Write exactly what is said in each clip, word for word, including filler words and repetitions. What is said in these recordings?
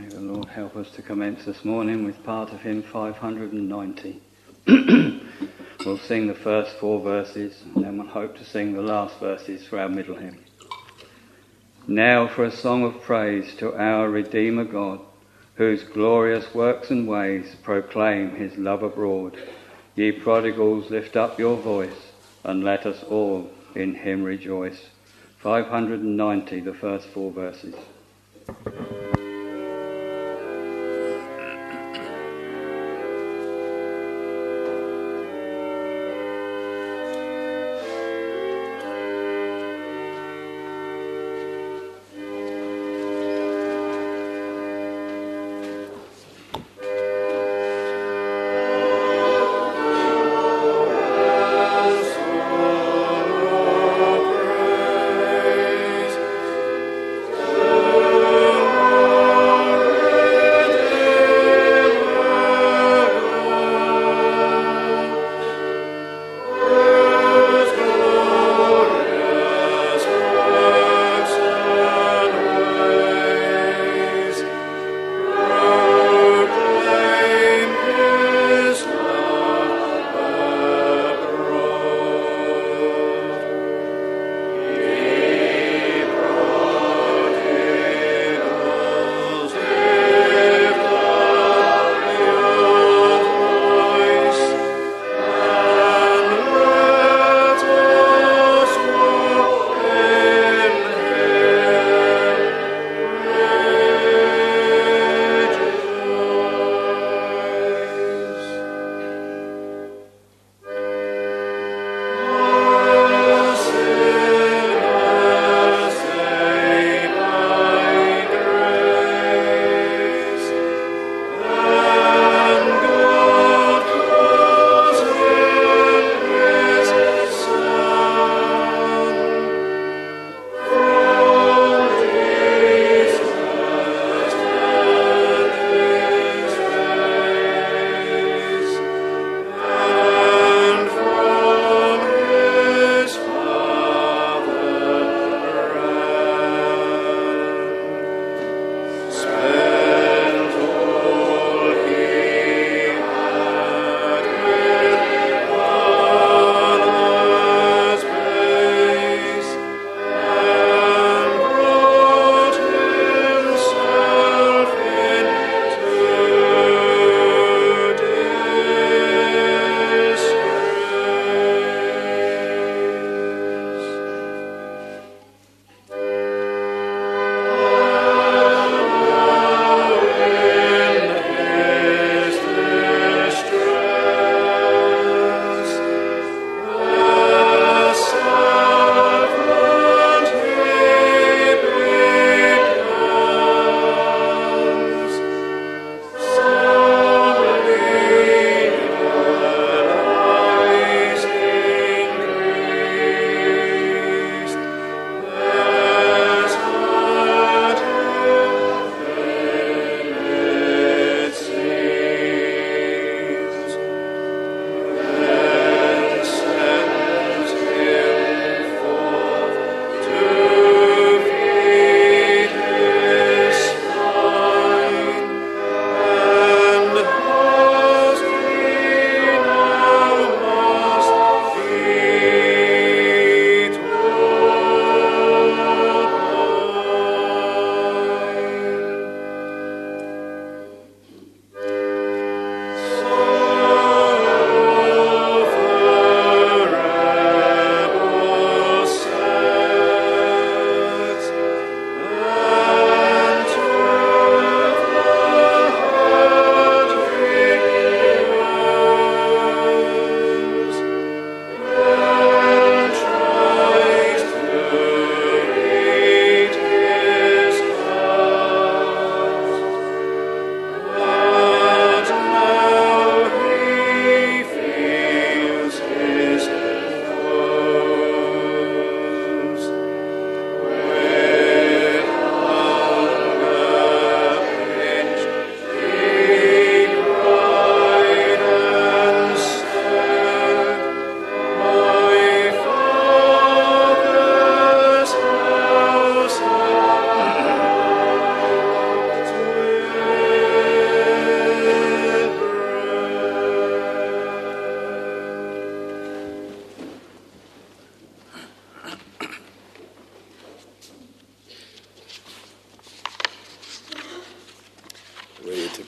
May the Lord help us to commence this morning with part of hymn five hundred ninety. We'll sing the first four verses and then we'll hope to sing the last verses for our middle hymn. Now for a song of praise to our Redeemer God, whose glorious works and ways proclaim his love abroad. Ye prodigals, lift up your voice, and let us all in him rejoice. five hundred ninety, the first four verses. Oh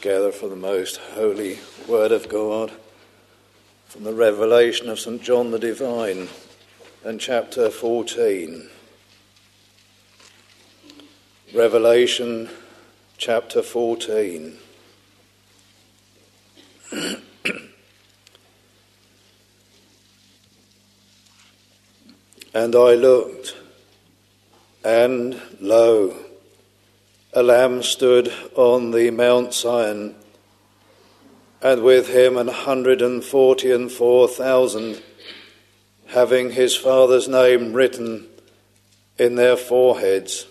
together for the most holy word of God from the Revelation of Saint John the Divine and chapter fourteen. Revelation chapter fourteen. And I looked, and lo, a Lamb stood on the Mount Sion, and with him an hundred and forty and four thousand, having his Father's name written in their foreheads.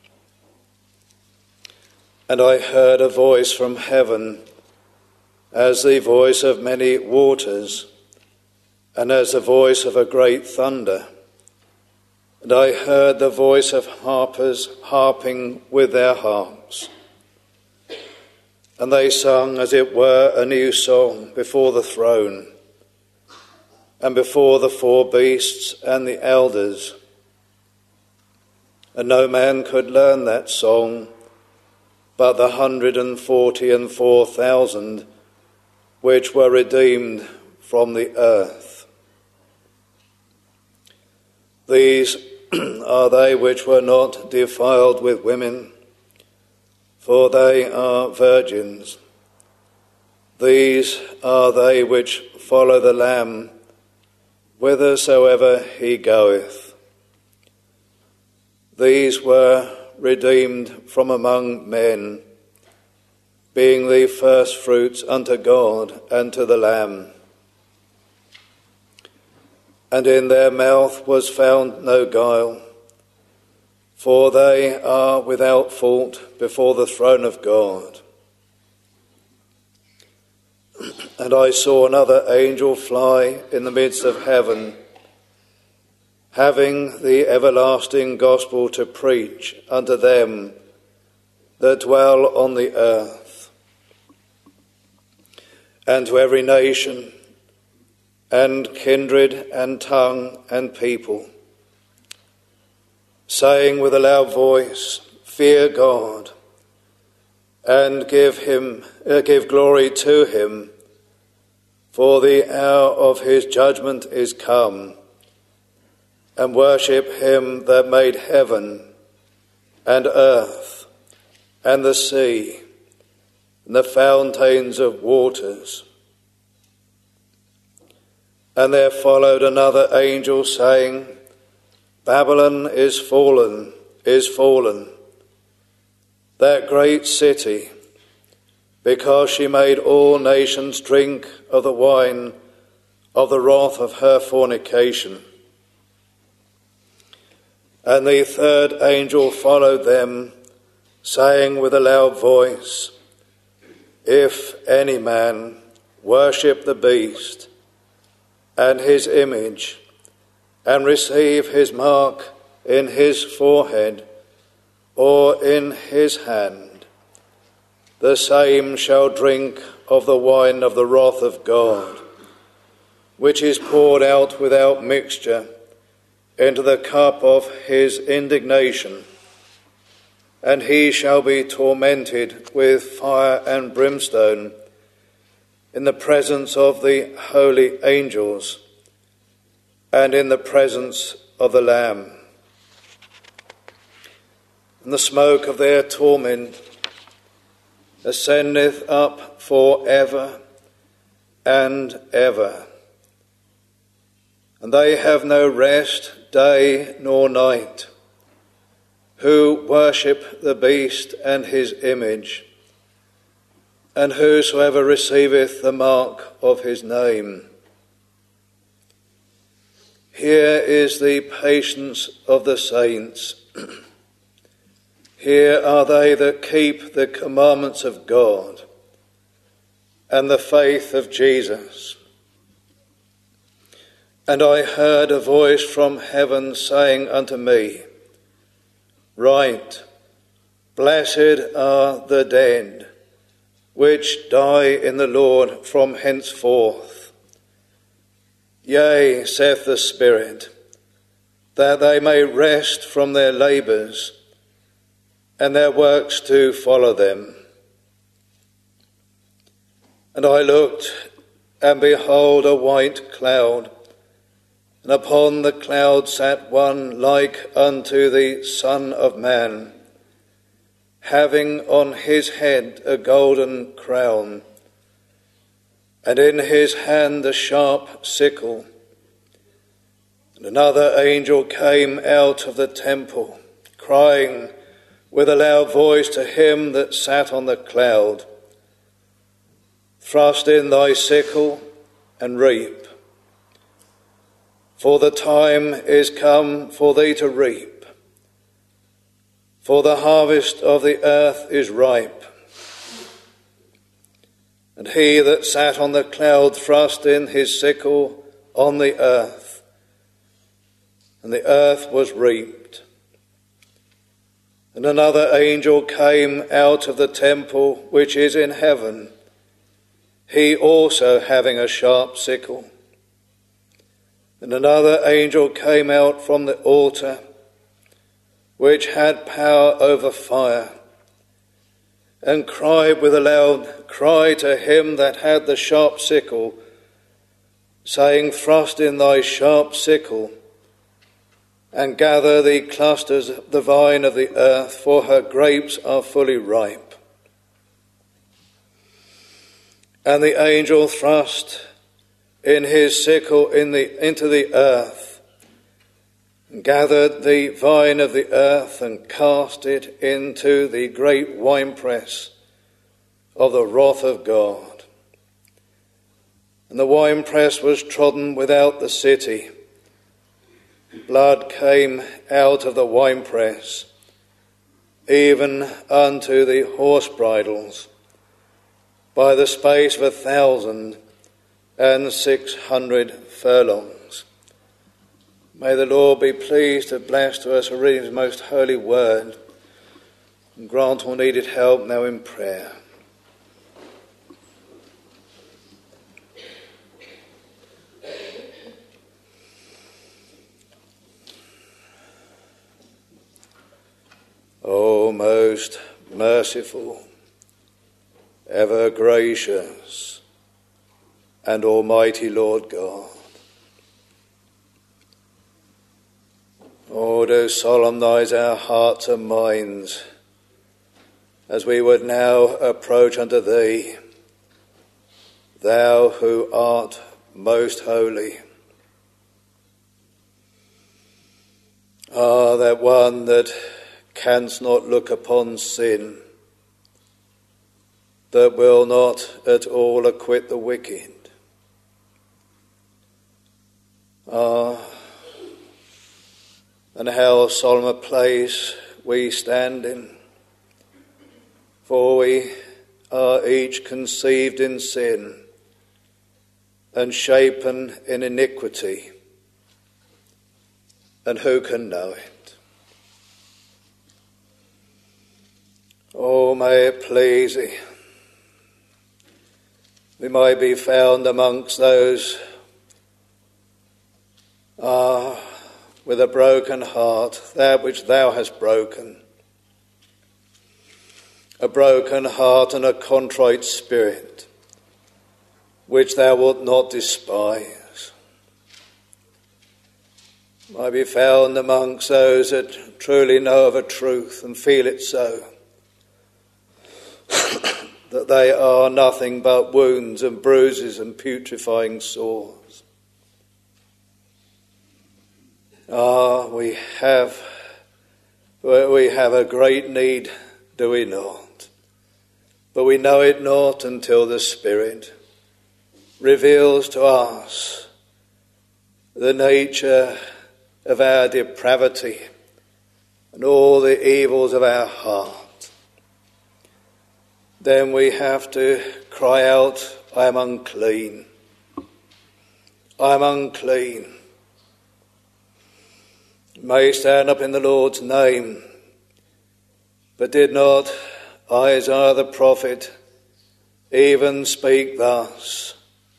And I heard a voice from heaven, as the voice of many waters, and as the voice of a great thunder. And I heard the voice of harpers harping with their harps. And they sung as it were a new song before the throne, and before the four beasts and the elders. And no man could learn that song but the hundred and forty and four thousand which were redeemed from the earth. These are they which were not defiled with women, for they are virgins. These are they which follow the Lamb whithersoever he goeth. These were redeemed from among men, being the firstfruits unto God and to the Lamb. And in their mouth was found no guile, for they are without fault before the throne of God. And I saw another angel fly in the midst of heaven, having the everlasting gospel to preach unto them that dwell on the earth, and to every nation, and kindred, and tongue, and people, saying with a loud voice, Fear God, and give him, uh, give glory to him, for the hour of his judgment is come, and worship him that made heaven, and earth, and the sea, and the fountains of waters. And there followed another angel, saying, Babylon is fallen, is fallen, that great city, because she made all nations drink of the wine of the wrath of her fornication. And the third angel followed them, saying with a loud voice, If any man worship the beast and his image, and receive his mark in his forehead or in his hand, the same shall drink of the wine of the wrath of God, which is poured out without mixture into the cup of his indignation, and he shall be tormented with fire and brimstone in the presence of the holy angels, and in the presence of the Lamb. And the smoke of their torment ascendeth up for ever and ever. And they have no rest day nor night, who worship the beast and his image, and whosoever receiveth the mark of his name. Here is the patience of the saints. Here are they that keep the commandments of God and the faith of Jesus. And I heard a voice from heaven saying unto me, Write, Blessed are the dead, which die in the Lord from henceforth. Yea, saith the Spirit, that they may rest from their labours, and their works to follow them. And I looked, and behold a white cloud, and upon the cloud sat one like unto the Son of Man, having on his head a golden crown, and in his hand a sharp sickle. And another angel came out of the temple, crying with a loud voice to him that sat on the cloud, Thrust in thy sickle and reap, for the time is come for thee to reap, for the harvest of the earth is ripe. And he that sat on the cloud thrust in his sickle on the earth, and the earth was reaped. And another angel came out of the temple which is in heaven, he also having a sharp sickle. And another angel came out from the altar, which had power over fire, and cried with a loud cry to him that had the sharp sickle, saying, Thrust in thy sharp sickle, and gather the clusters of the vine of the earth, for her grapes are fully ripe. And the angel thrust in his sickle in the, into the earth, and gathered the vine of the earth, and cast it into the great winepress of the wrath of God. And the winepress was trodden without the city. Blood came out of the winepress, even unto the horse bridles, by the space of a thousand and six hundred furlongs. May the Lord be pleased to bless to us a reading of his most holy word, and grant all needed help now in prayer. O most merciful, ever gracious, and almighty Lord God, oh, do solemnize our hearts and minds as we would now approach unto thee, thou who art most holy. Ah, that one that canst not look upon sin, that will not at all acquit the wicked. Ah, and how solemn a place we stand in, for we are each conceived in sin and shapen in iniquity, and who can know it? Oh, may it please thee, we might be found amongst those ah, with a broken heart, that which thou hast broken, a broken heart and a contrite spirit, which thou wilt not despise. Might be found amongst those that truly know of a truth and feel it so, that they are nothing but wounds and bruises and putrefying sores. Ah, we have, we have a great need, do we not? But we know it not until the Spirit reveals to us the nature of our depravity and all the evils of our heart. Then we have to cry out, I am unclean. I am unclean. May stand up in the Lord's name. But did not Isaiah the prophet even speak thus?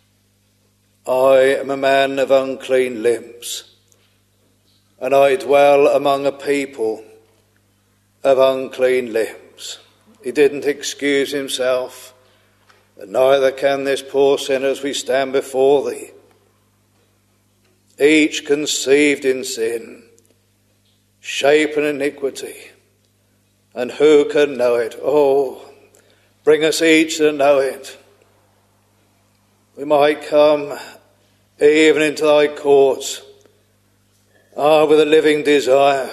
I am a man of unclean lips, and I dwell among a people of unclean lips. He didn't excuse himself and neither can this poor sinner as we stand before thee, each conceived in sin, shapen in iniquity, and who can know it? Oh, bring us each to know it. We might come even into thy courts, ah, with a living desire.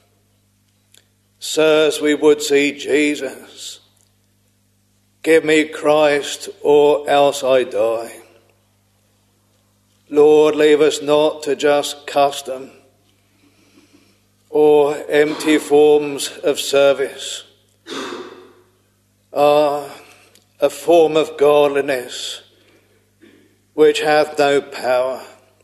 Sirs, we would see Jesus. Give me Christ, or else I die. Lord, leave us not to just custom or empty forms of service. Ah, a form of godliness which hath no power.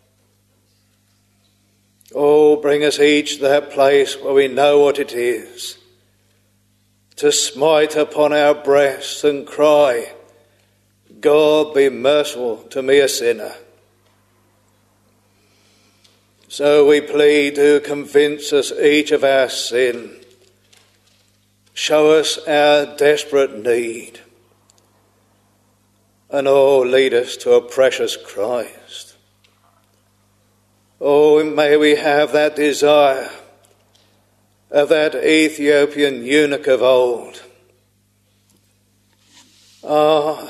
Oh, bring us each to that place where we know what it is to smite upon our breasts and cry, God, be merciful to me, a sinner. So we plead to convince us each of our sin. Show us our desperate need. And oh, lead us to a precious Christ. Oh, may we have that desire of that Ethiopian eunuch of old. Ah,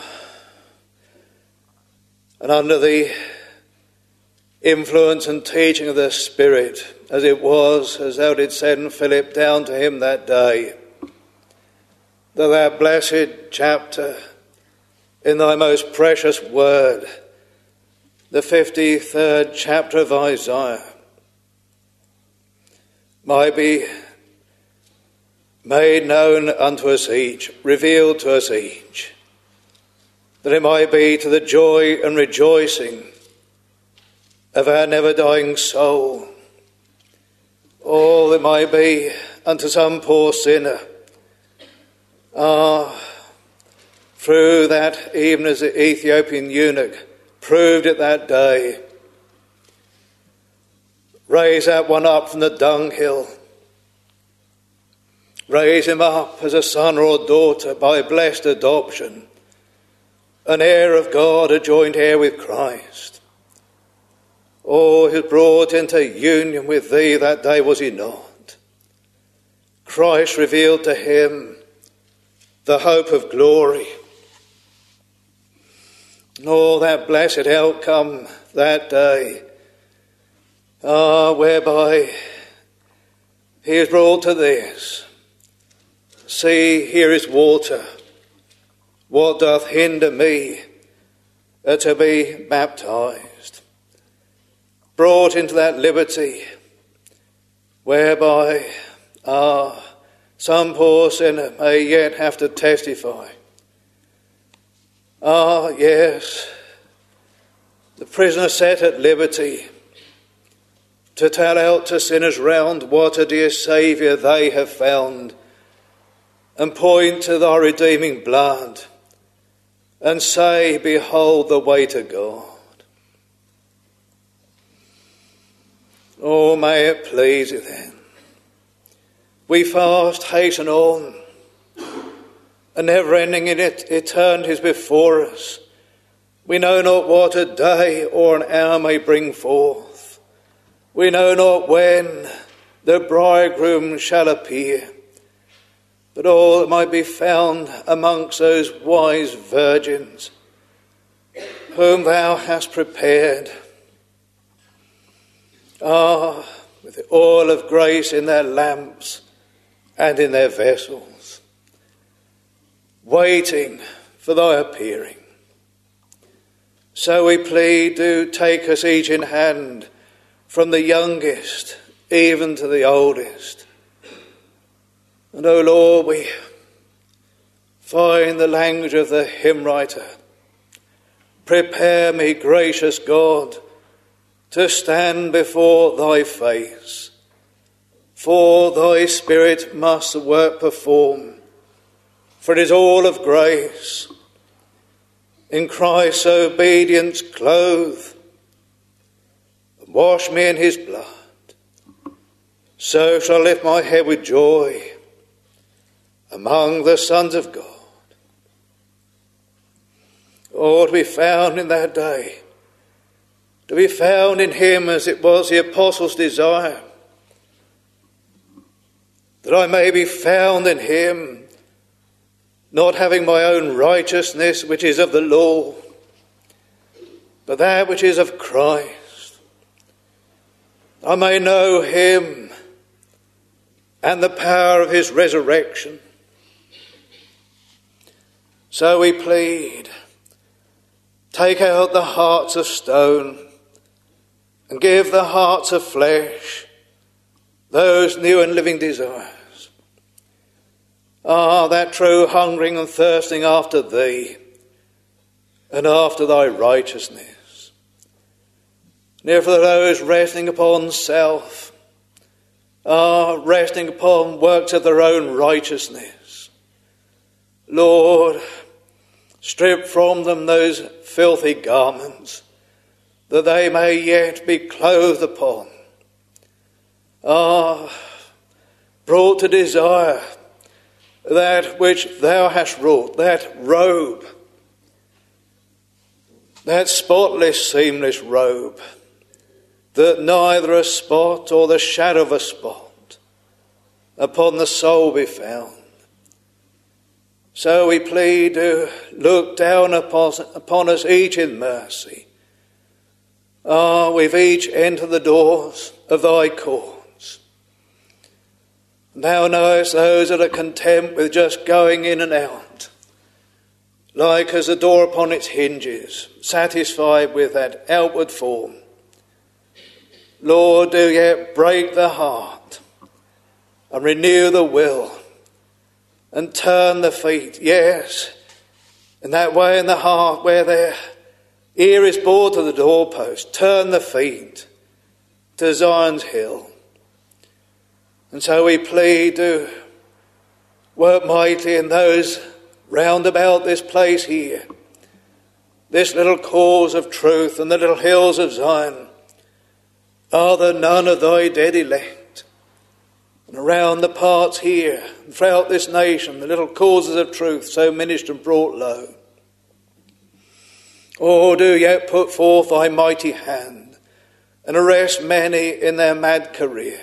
and under the influence and teaching of the Spirit, as it was, as thou didst send Philip down to him that day, that that blessed chapter in thy most precious word, the fifty-third chapter of Isaiah, might be made known unto us each, revealed to us each, that it might be to the joy and rejoicing of our never-dying soul. All it might be unto some poor sinner, ah, through that, even as the Ethiopian eunuch proved it that day, raise that one up from the dunghill, raise him up as a son or daughter by blessed adoption, an heir of God, a joint heir with Christ. Oh, he was brought into union with thee that day, was he not? Christ revealed to him the hope of glory. And all that blessed outcome that day, ah, whereby he is brought to this. See, here is water. What doth hinder me uh, to be baptized? Brought into that liberty whereby, ah, some poor sinner may yet have to testify. Ah, yes, the prisoner set at liberty to tell out to sinners round what a dear Saviour they have found, and point to thy redeeming blood, and say, behold the way to God. Oh, may it please you then. We fast hasten on, a never-ending in it eternity is before us. We know not what a day or an hour may bring forth. We know not when the bridegroom shall appear. But all that might be found amongst those wise virgins whom thou hast prepared, ah, with the oil of grace in their lamps and in their vessels, waiting for thy appearing. So we plead, do take us each in hand, from the youngest even to the oldest. And, O Lord, we find the language of the hymn writer. Prepare me, gracious God, to stand before thy face, for thy Spirit must the work perform, for it is all of grace. In Christ's obedience clothe, and wash me in his blood. So shall I lift my head with joy among the sons of God. Oh, to be found in that day, to be found in him as it was the apostles' desire, that I may be found in him, not having my own righteousness which is of the law, but that which is of Christ. I may know him and the power of his resurrection. So we plead, take out the hearts of stone and give the hearts of flesh those new and living desires. Ah, that true hungering and thirsting after thee and after thy righteousness. Near for those resting upon self, ah, resting upon works of their own righteousness. Lord, strip from them those filthy garments, that they may yet be clothed upon. Ah, brought to desire that which thou hast wrought, that robe, that spotless, seamless robe, that neither a spot or the shadow of a spot upon the soul be found. So we plead to look down upon, upon us each in mercy. Ah, we've each entered the doors of thy courts. Thou knowest those that are content with just going in and out, like as the door upon its hinges, satisfied with that outward form. Lord, do yet break the heart and renew the will and turn the feet, yes, in that way in the heart where their ear is bored to the doorpost, turn the feet to Zion's hill. And so we plead to work mightily in those round about this place here, this little cause of truth and the little hills of Zion. Are there none of thy dead elect? And around the parts here, and throughout this nation, the little causes of truth so ministered and brought low. Oh, do yet put forth thy mighty hand and arrest many in their mad career.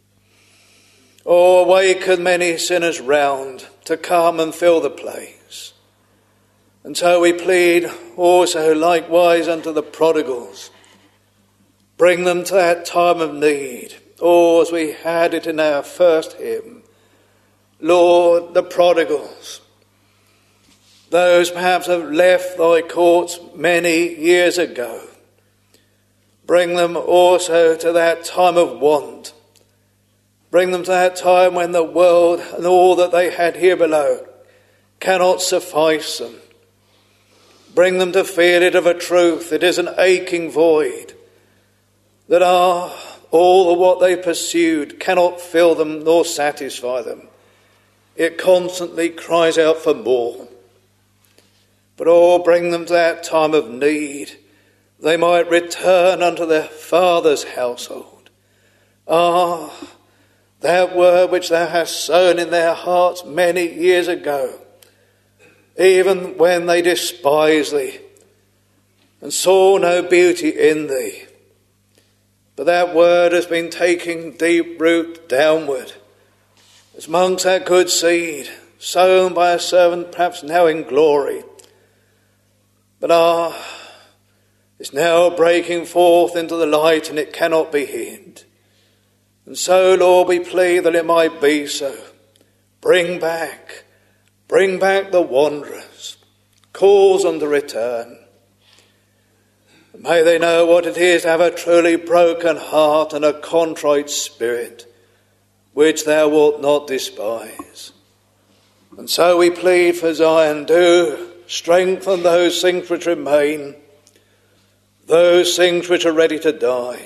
Oh, awaken many sinners round to come and fill the place. And so we plead also likewise unto the prodigals. Bring them to that time of need. Oh, as we had it in our first hymn. Lord, the prodigals, those perhaps have left thy courts many years ago. Bring them also to that time of want. Bring them to that time when the world and all that they had here below cannot suffice them. Bring them to feel it of a truth. It is an aching void that are all of what they pursued cannot fill them nor satisfy them. It constantly cries out for more. But oh, bring them to that time of need. They might return unto their Father's household. Ah, that word which thou hast sown in their hearts many years ago, even when they despised thee and saw no beauty in thee. But that word has been taking deep root downward, as amongst that good seed, sown by a servant perhaps now in glory. But ah, it's now breaking forth into the light, and it cannot be hid. And so, Lord, we plead that it might be so. Bring back, bring back the wanderers, cause them to return. May they know what it is to have a truly broken heart and a contrite spirit, which thou wilt not despise. And so we plead for Zion, do strengthen those things which remain, those things which are ready to die.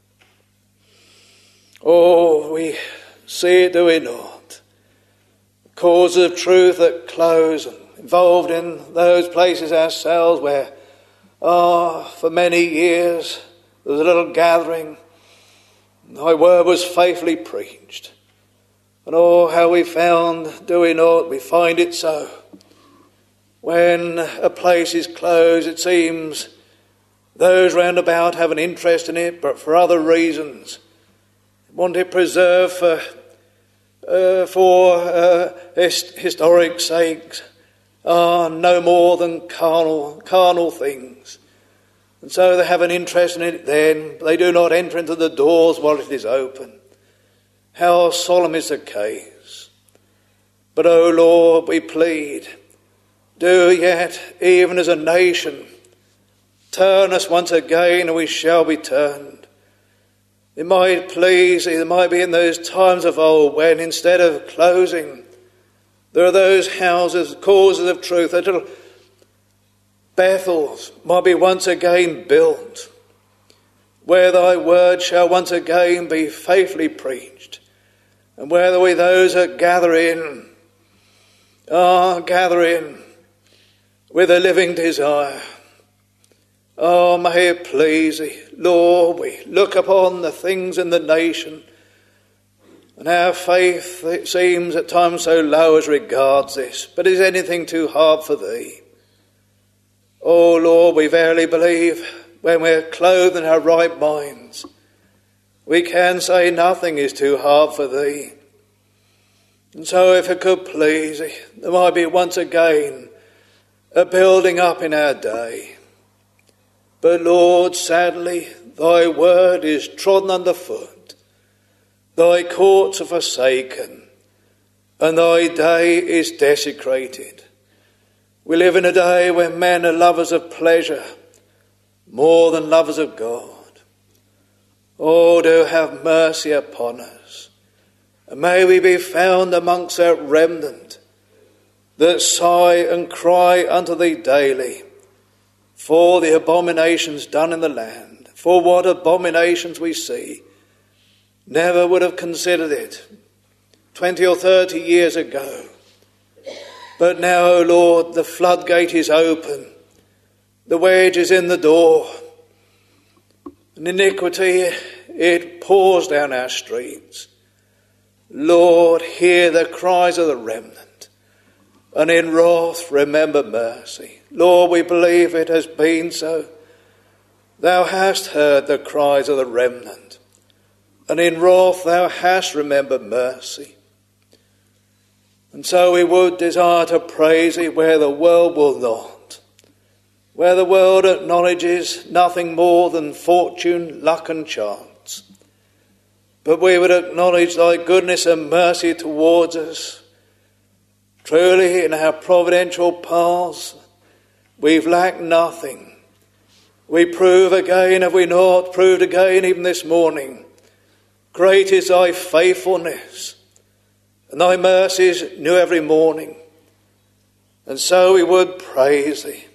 Oh, we see it, do we not? Causes of truth that close, and involved in those places ourselves where, ah, for many years there was a little gathering, thy word was faithfully preached. And oh, how we found, do we not, we find it so, When a place is closed, it seems those round about have an interest in it, but for other reasons. They want it preserved for, uh, for uh, hist- historic sakes, ah, no more than carnal, carnal things. And so they have an interest in it then, but they do not enter into the doors while it is open. How solemn is the case. But, O Lord, we plead, do yet, even as a nation, turn us once again and we shall be turned. It might please, it might be in those times of old when instead of closing, there are those houses, causes of truth, little Bethels might be once again built, where thy word shall once again be faithfully preached, and where there be those that gather in, ah, gather in with a living desire. Oh, may it please thee, Lord, we look upon the things in the nation, and our faith, it seems at times so low as regards this, but is anything too hard for thee? Oh Lord, we verily believe when we're clothed in our right minds, we can say nothing is too hard for thee. And so if it could please thee, there might be once again a building up in our day. But Lord, sadly, thy word is trodden underfoot, thy courts are forsaken, and thy day is desecrated. We live in a day when men are lovers of pleasure more than lovers of God. Oh, do have mercy upon us. And may we be found amongst that remnant that sigh and cry unto thee daily for the abominations done in the land, for what abominations we see. Never would have considered it twenty or thirty years ago. But now, O Lord, the floodgate is open, the wedge is in the door, and iniquity, it pours down our streets. Lord, hear the cries of the remnant, and in wrath remember mercy. Lord, we believe it has been so. Thou hast heard the cries of the remnant, and in wrath thou hast remembered mercy. And so we would desire to praise thee where the world will not, where the world acknowledges nothing more than fortune, luck and chance. But we would acknowledge thy goodness and mercy towards us. Truly in our providential paths we've lacked nothing. We prove again, have we not proved again even this morning, great is thy faithfulness, and thy mercies new every morning. And so we would praise thee.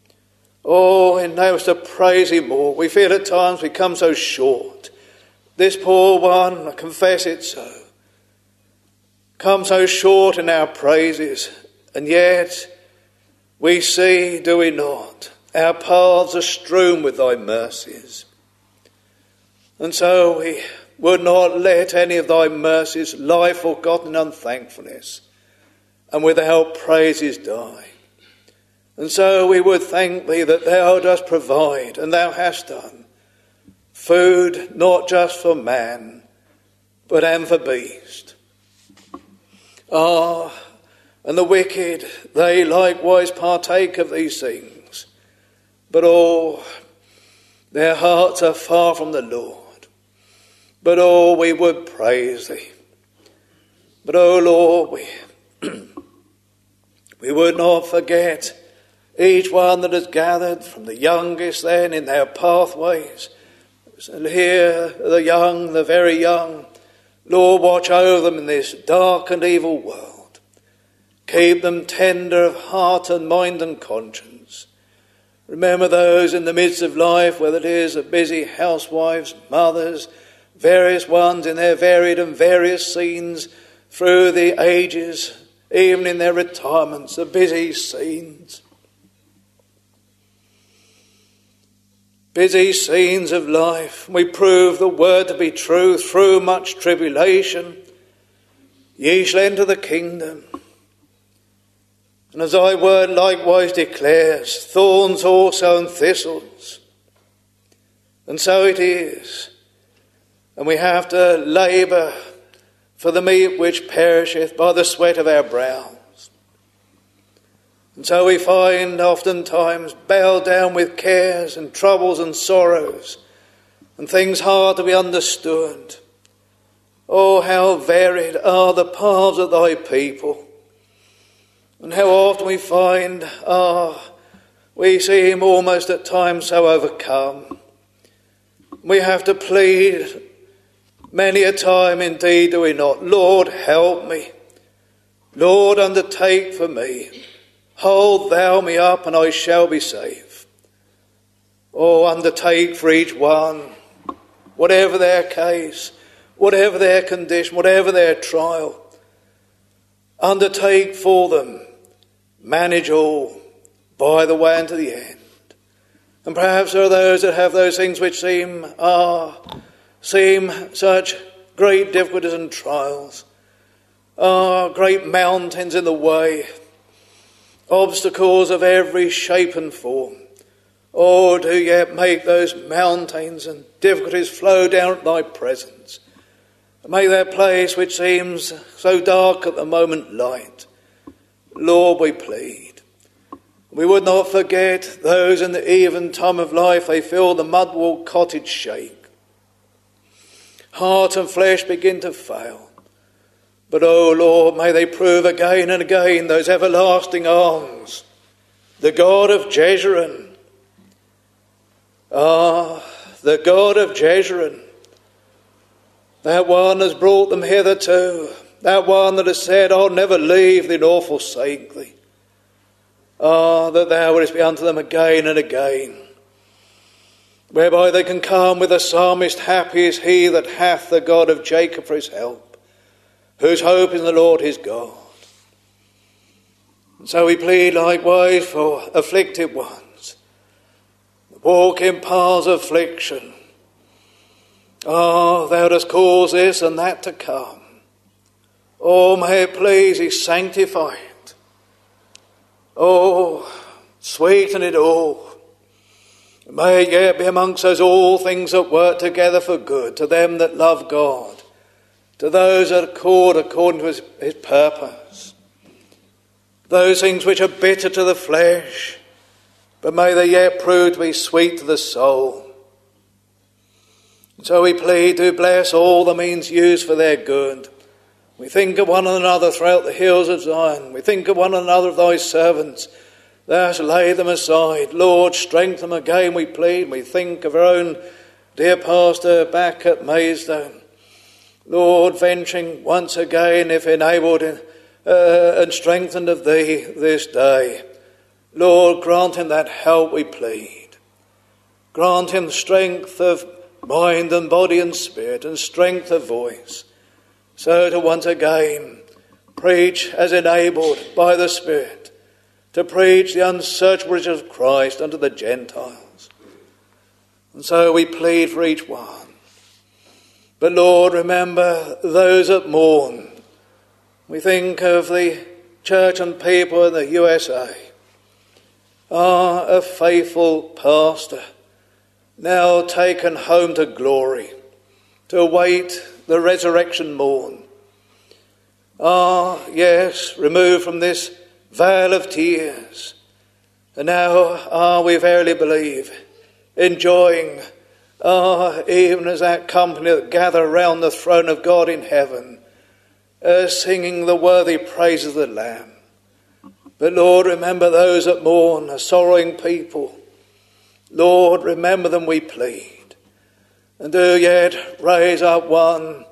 Oh, enable us to praise thee more. We feel at times we come so short. This poor one, I confess it so, come so short in our praises. And yet we see, do we not, our paths are strewn with thy mercies. And so we would not let any of thy mercies lie forgotten in unthankfulness, and without praises die. And so we would thank thee that thou dost provide, and thou hast done, food not just for man, but and for beast. Ah, and the wicked, they likewise partake of these things, but oh, their hearts are far from the Lord. But oh, we would praise thee. But oh Lord, we, we would not forget each one that has gathered, from the youngest then in their pathways. And here, the young, the very young, Lord, watch over them in this dark and evil world. Keep them tender of heart and mind and conscience. Remember those in the midst of life, whether it is the busy housewives, mothers, various ones in their varied and various scenes through the ages, even in their retirements, the busy scenes. Busy scenes of life. We prove the word to be true through much tribulation. Ye shall enter the kingdom. And as thy word likewise declares, thorns also and thistles. And so it is. And we have to labour for the meat which perisheth by the sweat of our brows. And so we find oftentimes bowed down with cares and troubles and sorrows and things hard to be understood. Oh, how varied are the paths of thy people. And how often we find, ah, we seem almost at times so overcome. We have to plead many a time, indeed, do we not? Lord, help me. Lord, undertake for me. Hold thou me up and I shall be safe. Oh, undertake for each one, whatever their case, whatever their condition, whatever their trial. Undertake for them. Manage all by the way unto the end. And perhaps there are those that have those things which seem, ah, seem such great difficulties and trials. Ah, great mountains in the way. Obstacles of every shape and form. Oh, do yet make those mountains and difficulties flow down at thy presence. And make that place which seems so dark at the moment light. Lord, we plead. We would not forget those in the even time of life, they feel the mud-walled cottage shake. Heart and flesh begin to fail. But, oh Lord, may they prove again and again those everlasting arms. The God of Jeshurun. Ah, the God of Jeshurun. That one has brought them hitherto. That one that has said, I'll never leave thee nor forsake thee. Ah, that thou wouldest be unto them again and again. Whereby they can come with the psalmist, happy is he that hath the God of Jacob for his help, whose hope is in the Lord his God. And so we plead likewise for afflicted ones, that walk in paths of affliction. Ah, thou dost cause this and that to come. Oh, may it please thee sanctify it. Oh, sweeten it all. May it yet be amongst us all things that work together for good, to them that love God, to those that are called according to his, his purpose. Those things which are bitter to the flesh, but may they yet prove to be sweet to the soul. And so we plead to bless all the means used for their good. We think of one another throughout the hills of Zion. We think of one another of thy servants. Thou hast laid them aside. Lord, strengthen them again, we plead. We think of our own dear pastor back at Maidstone. Lord, venturing once again, if enabled uh, and strengthened of thee this day. Lord, grant him that help, we plead. Grant him strength of mind and body and spirit, and strength of voice, so to once again preach as enabled by the Spirit, to preach the unsearchable riches of Christ unto the Gentiles. And so we plead for each one. But Lord, remember those that mourn. We think of the church and people in the U S A. Ah, a faithful pastor, now taken home to glory, to await the resurrection morn. Ah, yes, removed from this vale of tears. And now, ah, we verily believe, enjoying, ah, even as that company that gather round the throne of God in heaven, uh, singing the worthy praises of the Lamb. But Lord, remember those that mourn, a sorrowing people. Lord, remember them, we plead. And do yet raise up one,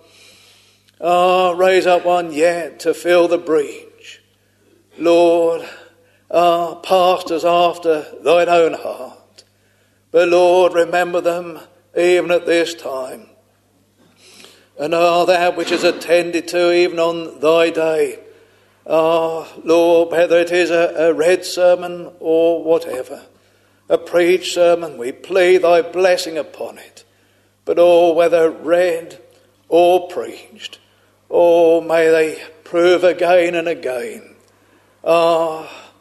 ah, raise up one yet to fill the breach. Lord, ah, pastors after thine own heart. But Lord, remember them even at this time. And ah, that which is attended to even on thy day. Ah, Lord, whether it is a, a read sermon or whatever, a preached sermon, we plead thy blessing upon it. But oh, whether read or preached, oh, may they prove again and again, ah,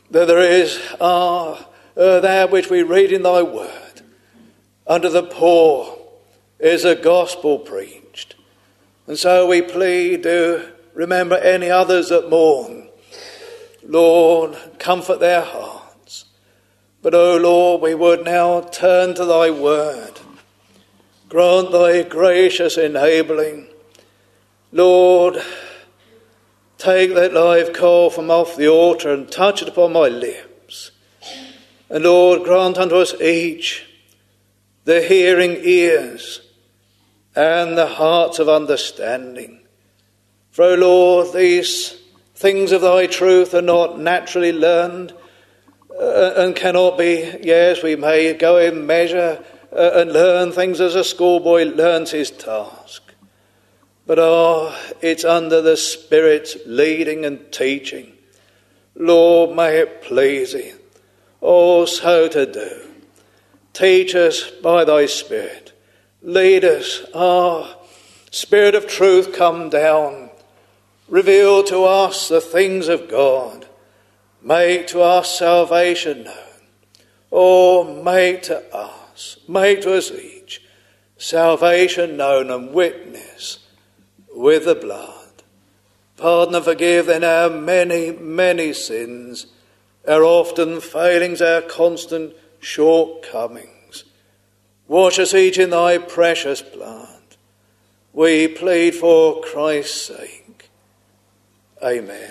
that there is ah, uh, that which we read in thy word. Unto the poor is a gospel preached. And so we plead to remember any others that mourn. Lord, comfort their hearts. But, O Lord, we would now turn to thy word. Grant thy gracious enabling. Lord, take that live coal from off the altar and touch it upon my lips. And Lord, grant unto us each the hearing ears and the hearts of understanding. For, O Lord, these things of thy truth are not naturally learned uh, and cannot be, yes, we may go in measure uh, and learn things as a schoolboy learns his task. But, oh, it's under the Spirit's leading and teaching. Lord, may it please thee, oh, so to do. Teach us by thy Spirit. Lead us. Ah, Spirit of truth, come down. Reveal to us the things of God. Make to us salvation known. Oh, make to us, make to us each salvation known and witness with the blood. Pardon and forgive then our many, many sins, our often failings, our constant shortcomings. Wash us each in thy precious blood. We plead for Christ's sake. Amen.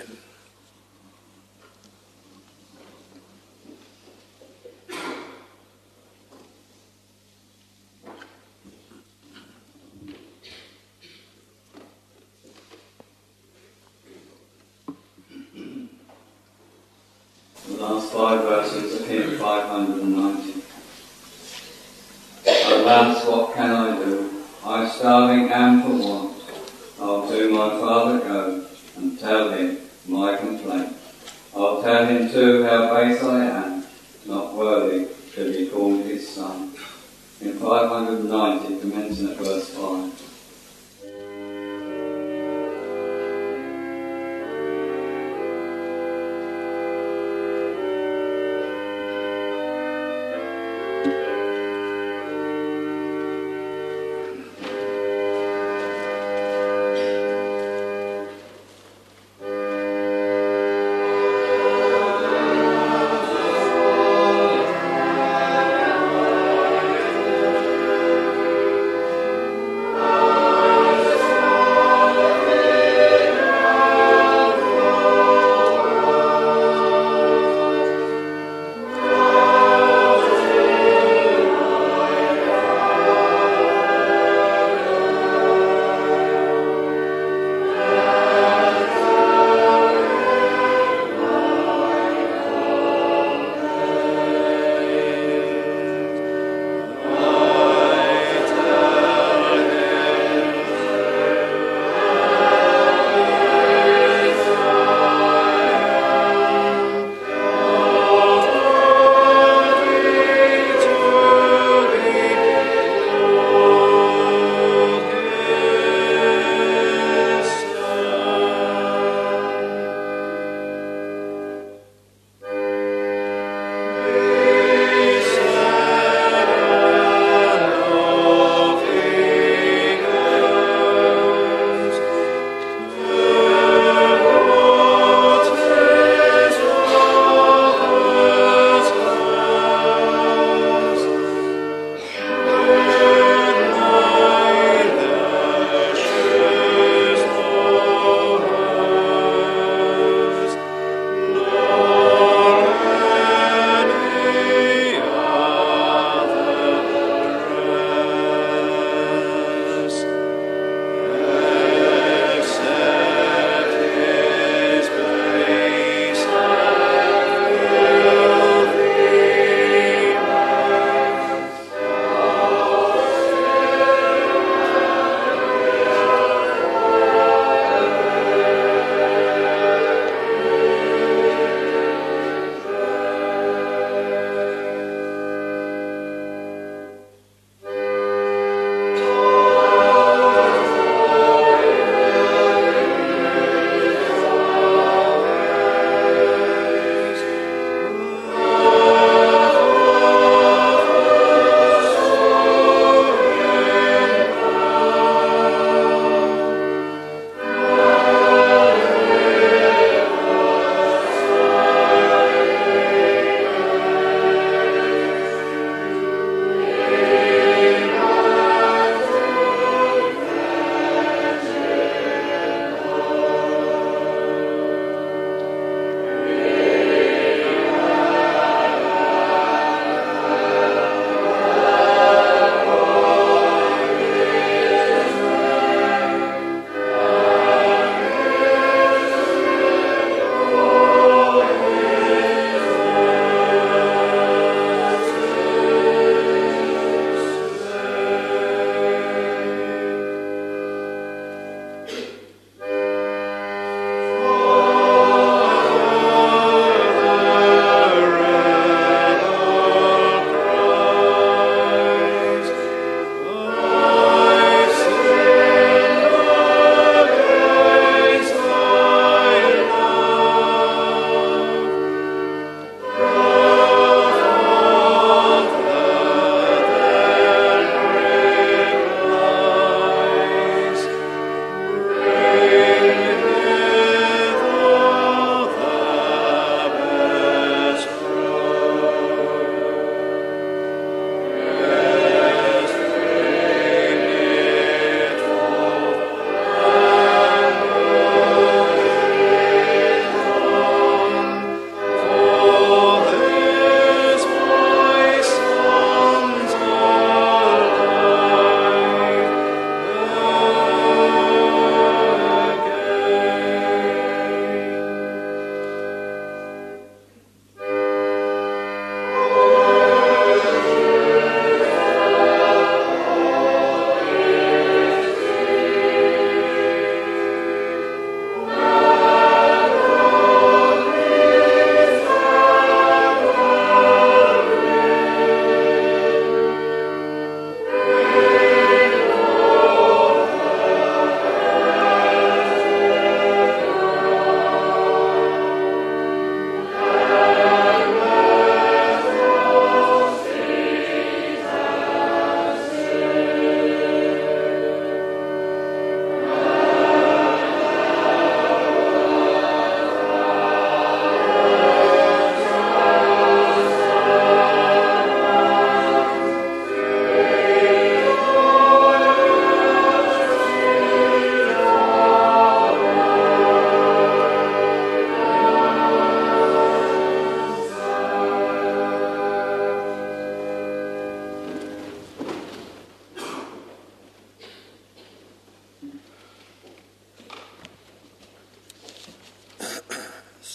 The last five verses of hymn five hundred ninety. Alas, what can I do? I starving am for want. I'll to my father go and tell him my complaint. I'll tell him too how base I am, not worthy to be called his son. In five hundred ninety, commencing at verse five. Amen.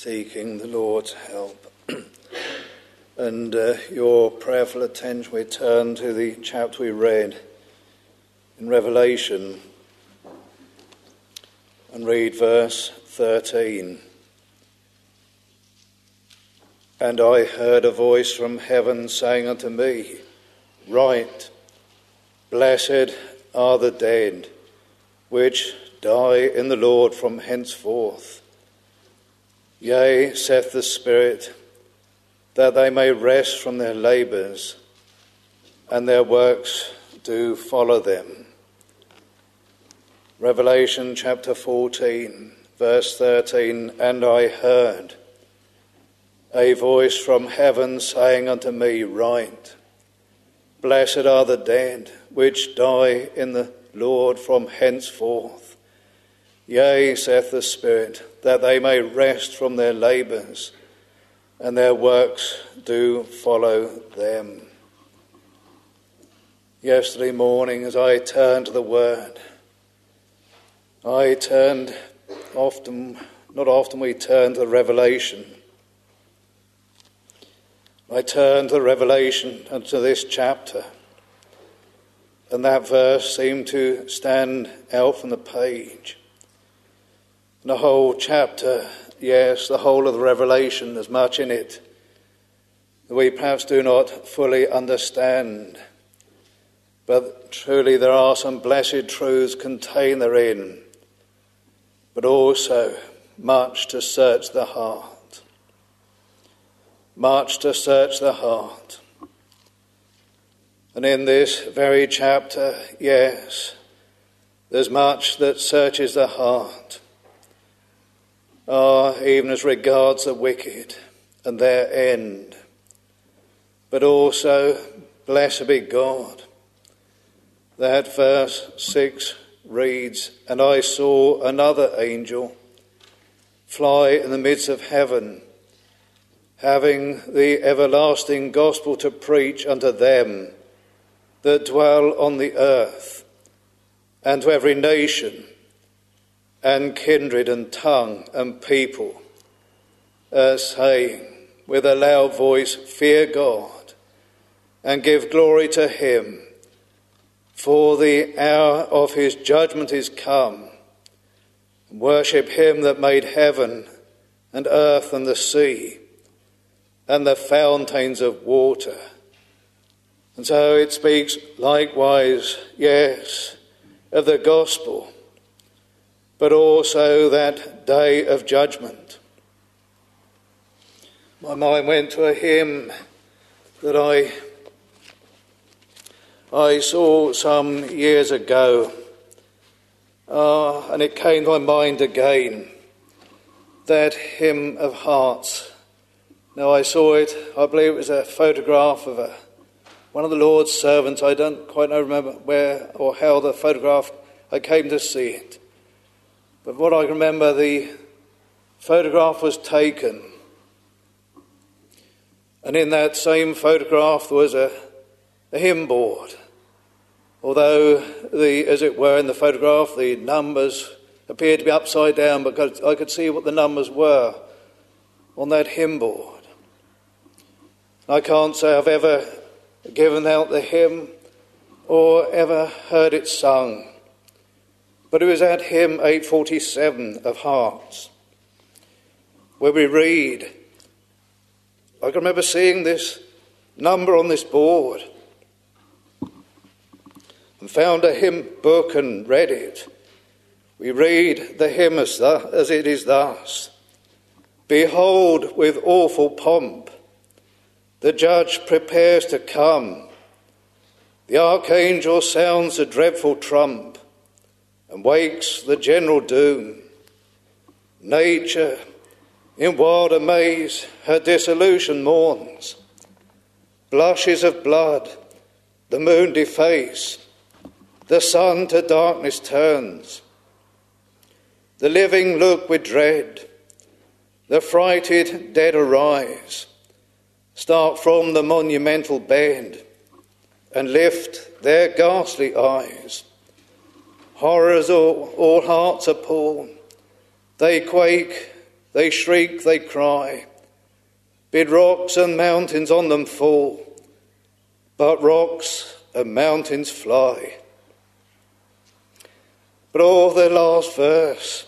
seeking the Lord's help. And uh, your prayerful attention, we turn to the chapter we read in Revelation and read verse thirteen. And I heard a voice from heaven saying unto me, Write, blessed are the dead, which die in the Lord from henceforth. Yea, saith the Spirit, that they may rest from their labours, and their works do follow them. Revelation chapter fourteen, verse thirteen, And I heard a voice from heaven saying unto me, Write, blessed are the dead, which die in the Lord from henceforth. Yea, saith the Spirit, that they may rest from their labours, and their works do follow them. Yesterday morning, as I turned to the Word, I turned often, not often we turn to the Revelation. I turned to the Revelation and to this chapter, and that verse seemed to stand out from the page. The whole chapter, yes, the whole of the Revelation, there's much in it that we perhaps do not fully understand. But truly there are some blessed truths contained therein, but also much to search the heart. Much to search the heart. And in this very chapter, yes, there's much that searches the heart. Ah, even as regards the wicked and their end. But also, blessed be God, that verse six reads, And I saw another angel fly in the midst of heaven, having the everlasting gospel to preach unto them that dwell on the earth, and to every nation, and kindred, and tongue, and people, uh, saying with a loud voice, Fear God, and give glory to him, for the hour of his judgment is come. Worship him that made heaven, and earth, and the sea, and the fountains of water. And so it speaks likewise, yes, of the gospel, but also that day of judgment. My mind went to a hymn that I I saw some years ago, uh, and it came to my mind again, that hymn of hearts. Now I saw it, I believe it was a photograph of a, one of the Lord's servants. I don't quite know, remember where or how the photograph, I came to see it. But what I remember, the photograph was taken, and in that same photograph there was a, a hymn board. Although, the, as it were, in the photograph, the numbers appeared to be upside down, because I could see what the numbers were on that hymn board. I can't say I've ever given out the hymn or ever heard it sung. But it was at hymn eight forty-seven of Hearts, where we read, I can remember seeing this number on this board, and found a hymn book and read it. We read the hymn as, th- as it is thus. Behold, with awful pomp, the judge prepares to come. The archangel sounds a dreadful trump, and wakes the general doom. Nature, in wild amaze, her dissolution mourns. Blushes of blood, the moon deface, the sun to darkness turns. The living look with dread, the frighted dead arise, start from the monumental bed, and lift their ghastly eyes. Horrors all, all hearts appall, they quake they shriek, they cry. Bid rocks and mountains on them fall, but rocks and mountains fly. But oh, the last verse.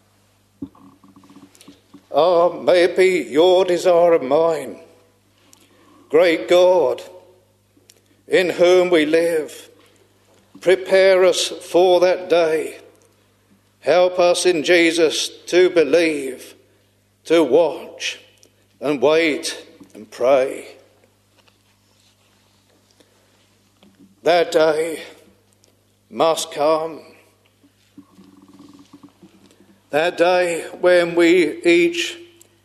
Ah, may it be your desire and mine, great God, in whom we live. Prepare us for that day. Help us in Jesus to believe, to watch and wait and pray. That day must come. That day when we each,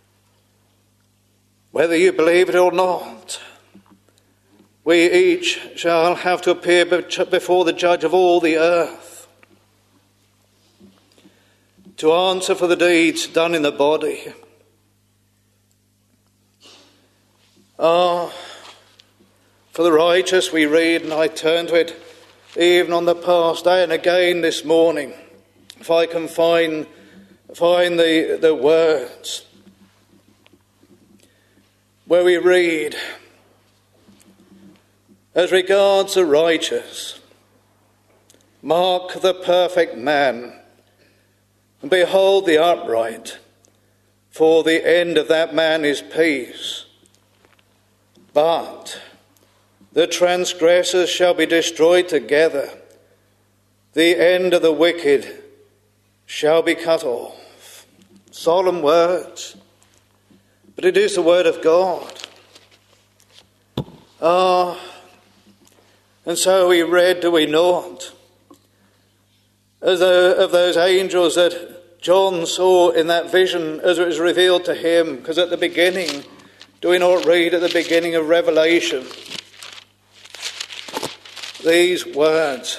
whether you believe it or not, we each shall have to appear before the judge of all the earth to answer for the deeds done in the body. Ah, for the righteous we read, and I turn to it even on the past day and again this morning, if I can find, find the, the words where we read, as regards the righteous, mark the perfect man, and behold the upright, for the end of that man is peace. But the transgressors shall be destroyed together, the end of the wicked shall be cut off. Solemn words, but it is the word of God. Ah, and so we read, do we not, as a, of those angels that John saw in that vision as it was revealed to him, because at the beginning, do we not read at the beginning of Revelation these words?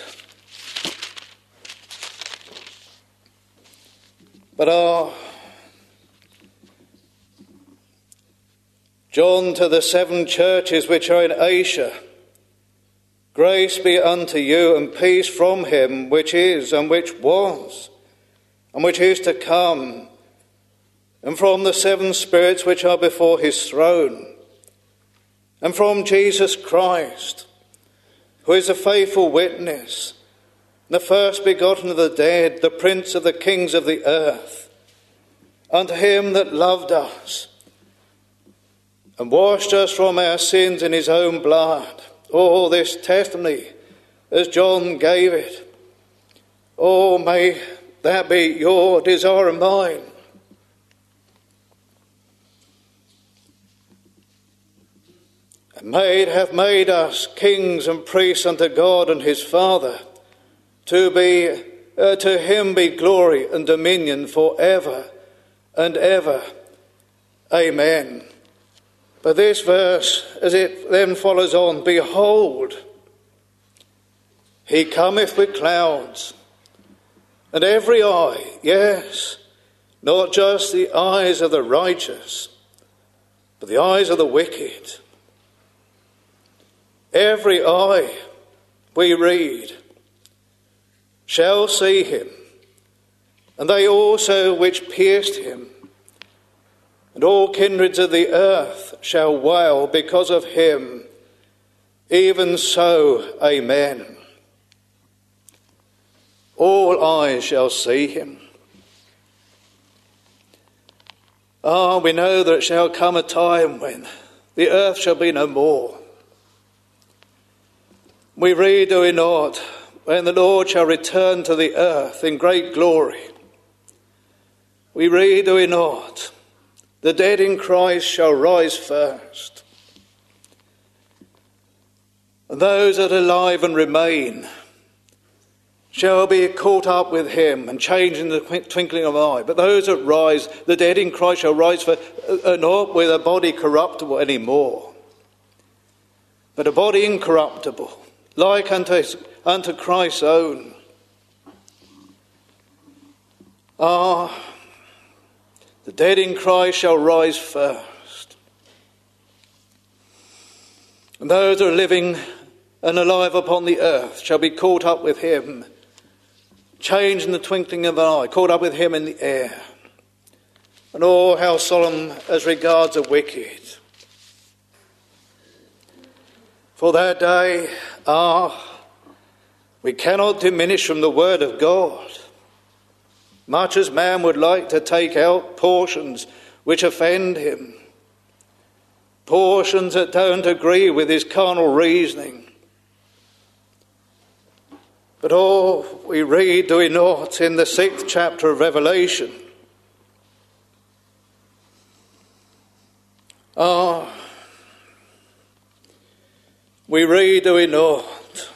But ah, John to the seven churches which are in Asia, grace be unto you and peace from him which is and which was and which is to come, and from the seven spirits which are before his throne, and from Jesus Christ, who is a faithful witness, the first begotten of the dead, the prince of the kings of the earth, unto him that loved us and washed us from our sins in his own blood. Oh, this testimony as John gave it. Oh, may that be your desire and mine. And may it have made us kings and priests unto God and his Father, to be uh, to him be glory and dominion for ever and ever. Amen. But this verse, as it then follows on, behold, he cometh with clouds, and every eye, yes, not just the eyes of the righteous, but the eyes of the wicked, every eye, we read, shall see him, and they also which pierced him, and all kindreds of the earth shall wail because of him. Even so, amen. All eyes shall see him. Ah, we know that it shall come a time when the earth shall be no more. We read, do we not, when the Lord shall return to the earth in great glory. We read, do we not, the dead in Christ shall rise first. And those that are alive and remain shall be caught up with him and changed in the twinkling of an eye. But those that rise, the dead in Christ shall rise for, uh, not with a body corruptible anymore, but a body incorruptible, like unto, unto Christ's own. Ah, the dead in Christ shall rise first. And those that are living and alive upon the earth shall be caught up with him, changed in the twinkling of an eye, caught up with him in the air. And oh, how solemn as regards the wicked. For that day, ah, we cannot diminish from the word of God, much as man would like to take out portions which offend him, portions that don't agree with his carnal reasoning. But oh, we read, do we not, in the sixth chapter of Revelation, ah, we read, do we not,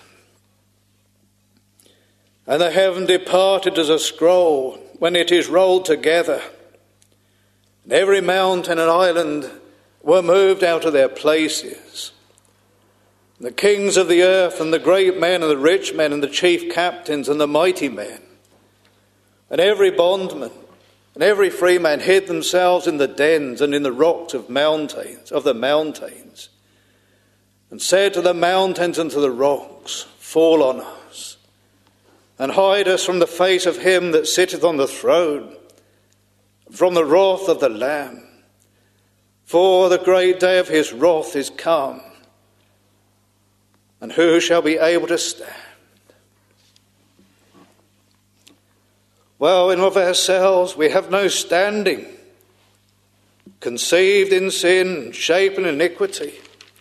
and the heaven departed as a scroll when it is rolled together, and every mountain and island were moved out of their places. The kings of the earth and the great men and the rich men and the chief captains and the mighty men and every bondman and every free man hid themselves in the dens and in the rocks of mountains of the mountains, and said to the mountains and to the rocks, fall on us, and hide us from the face of him that sitteth on the throne, from the wrath of the Lamb. For the great day of his wrath is come, and who shall be able to stand? Well, in of ourselves we have no standing, conceived in sin, shapen in iniquity.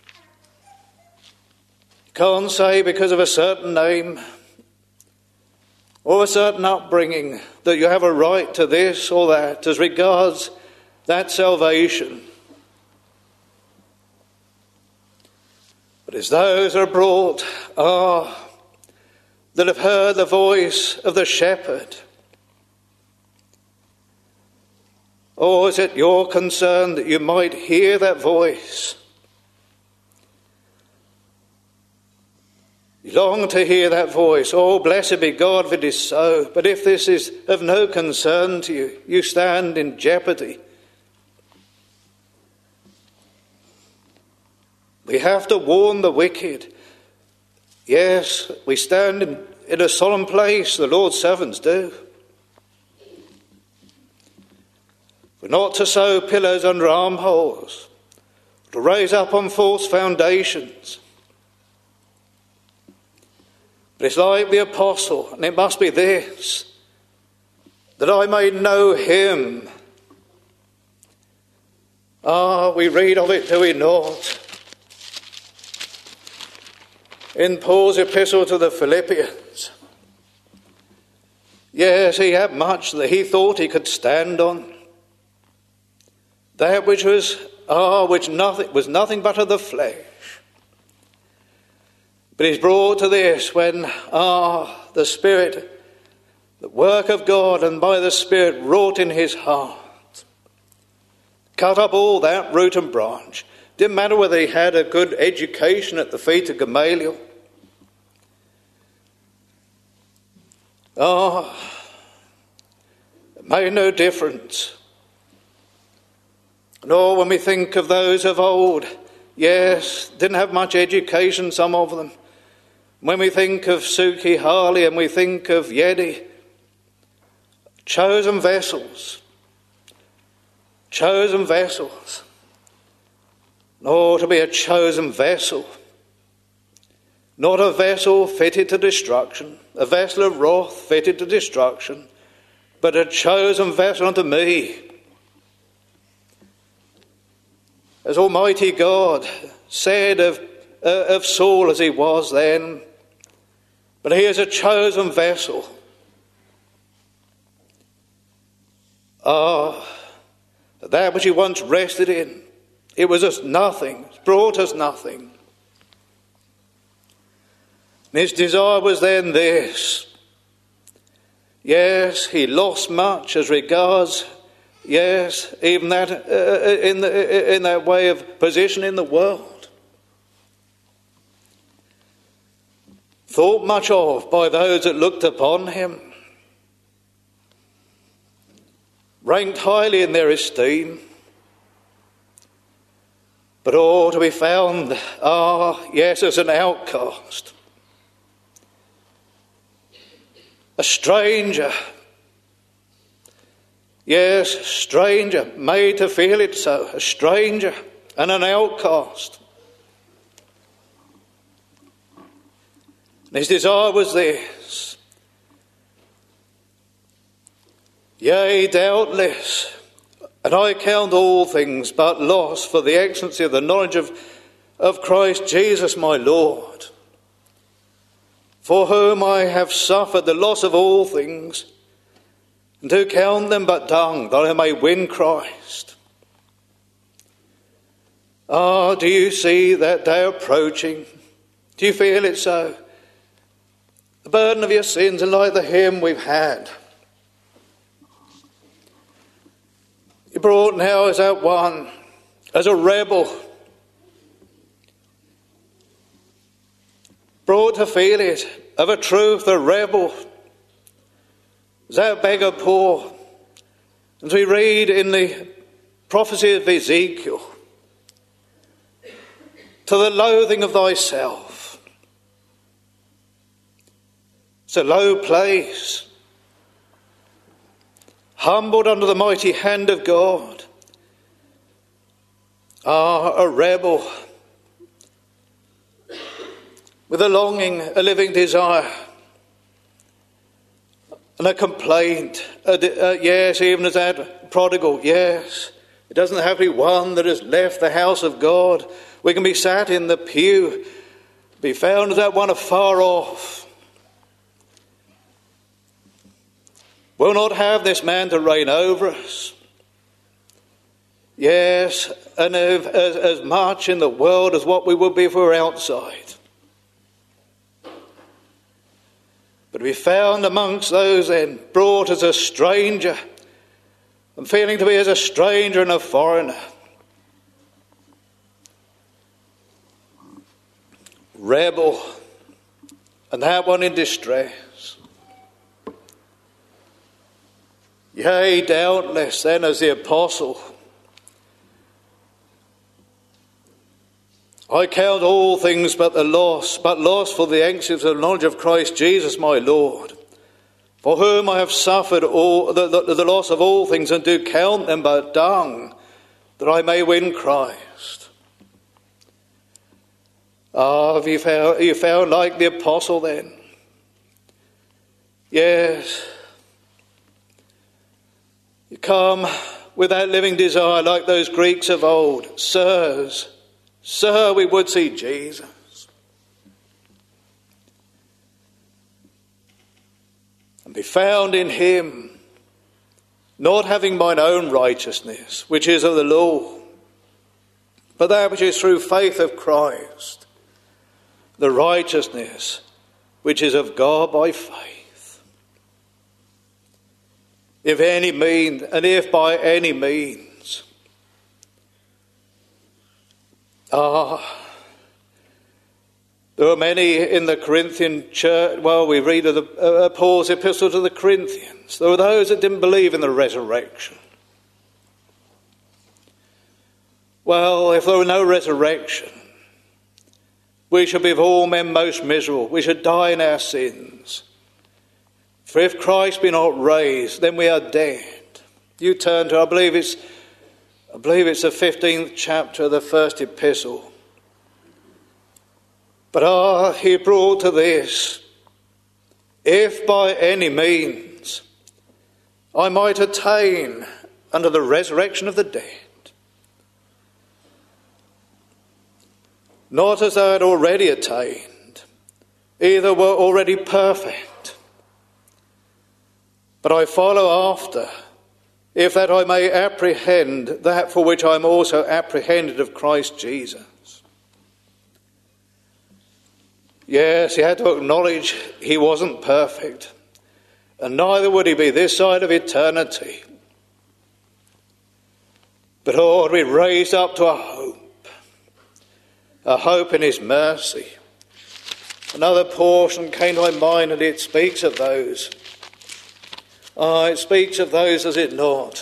Can't say because of a certain name or a certain upbringing that you have a right to this or that as regards that salvation. But it's those that are brought, ah, that have heard the voice of the shepherd. Or is it your concern that you might hear that voice? You long to hear that voice. Oh, blessed be God if it is so. But if this is of no concern to you, you stand in jeopardy. We have to warn the wicked. Yes, we stand in, in a solemn place, the Lord's servants do. We're not to sow pillars under armholes, to raise up on false foundations. But it's like the apostle, and it must be this, that I may know him. Ah, we read of it, do we not? In Paul's epistle to the Philippians. Yes, he had much that he thought he could stand on. That which was, ah, which nothing was nothing but of the flesh. But he's brought to this when, ah, the Spirit, the work of God and by the Spirit wrought in his heart. Cut up all that root and branch. Didn't matter whether he had a good education at the feet of Gamaliel. Ah, it made no difference. Nor when we think of those of old, yes, didn't have much education, some of them. When we think of Suki Harley and we think of Yedi, chosen vessels, chosen vessels. Nor to be a chosen vessel, not a vessel fitted to destruction, a vessel of wrath fitted to destruction, but a chosen vessel unto me. As Almighty God said of, uh, of Saul as he was then, but he is a chosen vessel. Ah, that which he once rested in, it was us nothing, it brought us nothing. And his desire was then this. Yes, he lost much as regards, yes, even that uh, in the, in that way of position in the world. Thought much of by those that looked upon him. Ranked highly in their esteem. But all to be found, ah, yes, as an outcast. A stranger. Yes, stranger, made to feel it so, a stranger and an outcast. And his desire was this: yea, doubtless, and I count all things but loss for the excellency of the knowledge of, of Christ Jesus my Lord, for whom I have suffered the loss of all things, and to count them but dung, that I may win Christ. Ah, do you see that day approaching? Do you feel it so? The burden of your sins, and like the hymn we've had, you're brought now as that one, as a rebel, brought to feel it, of a truth, a rebel, as that beggar poor. As we read in the prophecy of Ezekiel, to the loathing of thyself. It's a low place, humbled under the mighty hand of God. Ah, a rebel, with a longing, a living desire, and a complaint. A, uh, yes, even as that prodigal, yes. It doesn't have to be one that has left the house of God. We can be sat in the pew, be found as that one afar off. We'll not have this man to reign over us. Yes, and if, as, as much in the world as what we would be if we were outside. But to be found amongst those then, brought as a stranger, and feeling to be as a stranger and a foreigner. Rebel, and that one in distress. Yea, doubtless then as the apostle, I count all things but the loss, but loss for the excellency of the knowledge of Christ Jesus my Lord, for whom I have suffered all the, the, the loss of all things, and do count them but dung, that I may win Christ. Ah, have you found, you found like the apostle then? Yes. You come with that living desire like those Greeks of old. Sirs, Sir, we would see Jesus. And be found in him, not having mine own righteousness, which is of the law, but that which is through faith of Christ, the righteousness which is of God by faith. If any mean, and if by any means, ah, there were many in the Corinthian church. Well, we read of the, uh, Paul's epistle to the Corinthians. There were those that didn't believe in the resurrection. Well, if there were no resurrection, we should be of all men most miserable. We should die in our sins. For if Christ be not raised, then we are dead. You turn to, I believe it's, I believe it's the fifteenth chapter of the first epistle. But ah, he brought to this, if by any means I might attain unto the resurrection of the dead. Not as though I had already attained, either were already perfect, but I follow after, if that I may apprehend that for which I am also apprehended of Christ Jesus. Yes, he had to acknowledge he wasn't perfect, and neither would he be this side of eternity. But Lord, we raised up to a hope, a hope in his mercy. Another portion came to my mind, and it speaks of those. Ah, it speaks of those, does it not?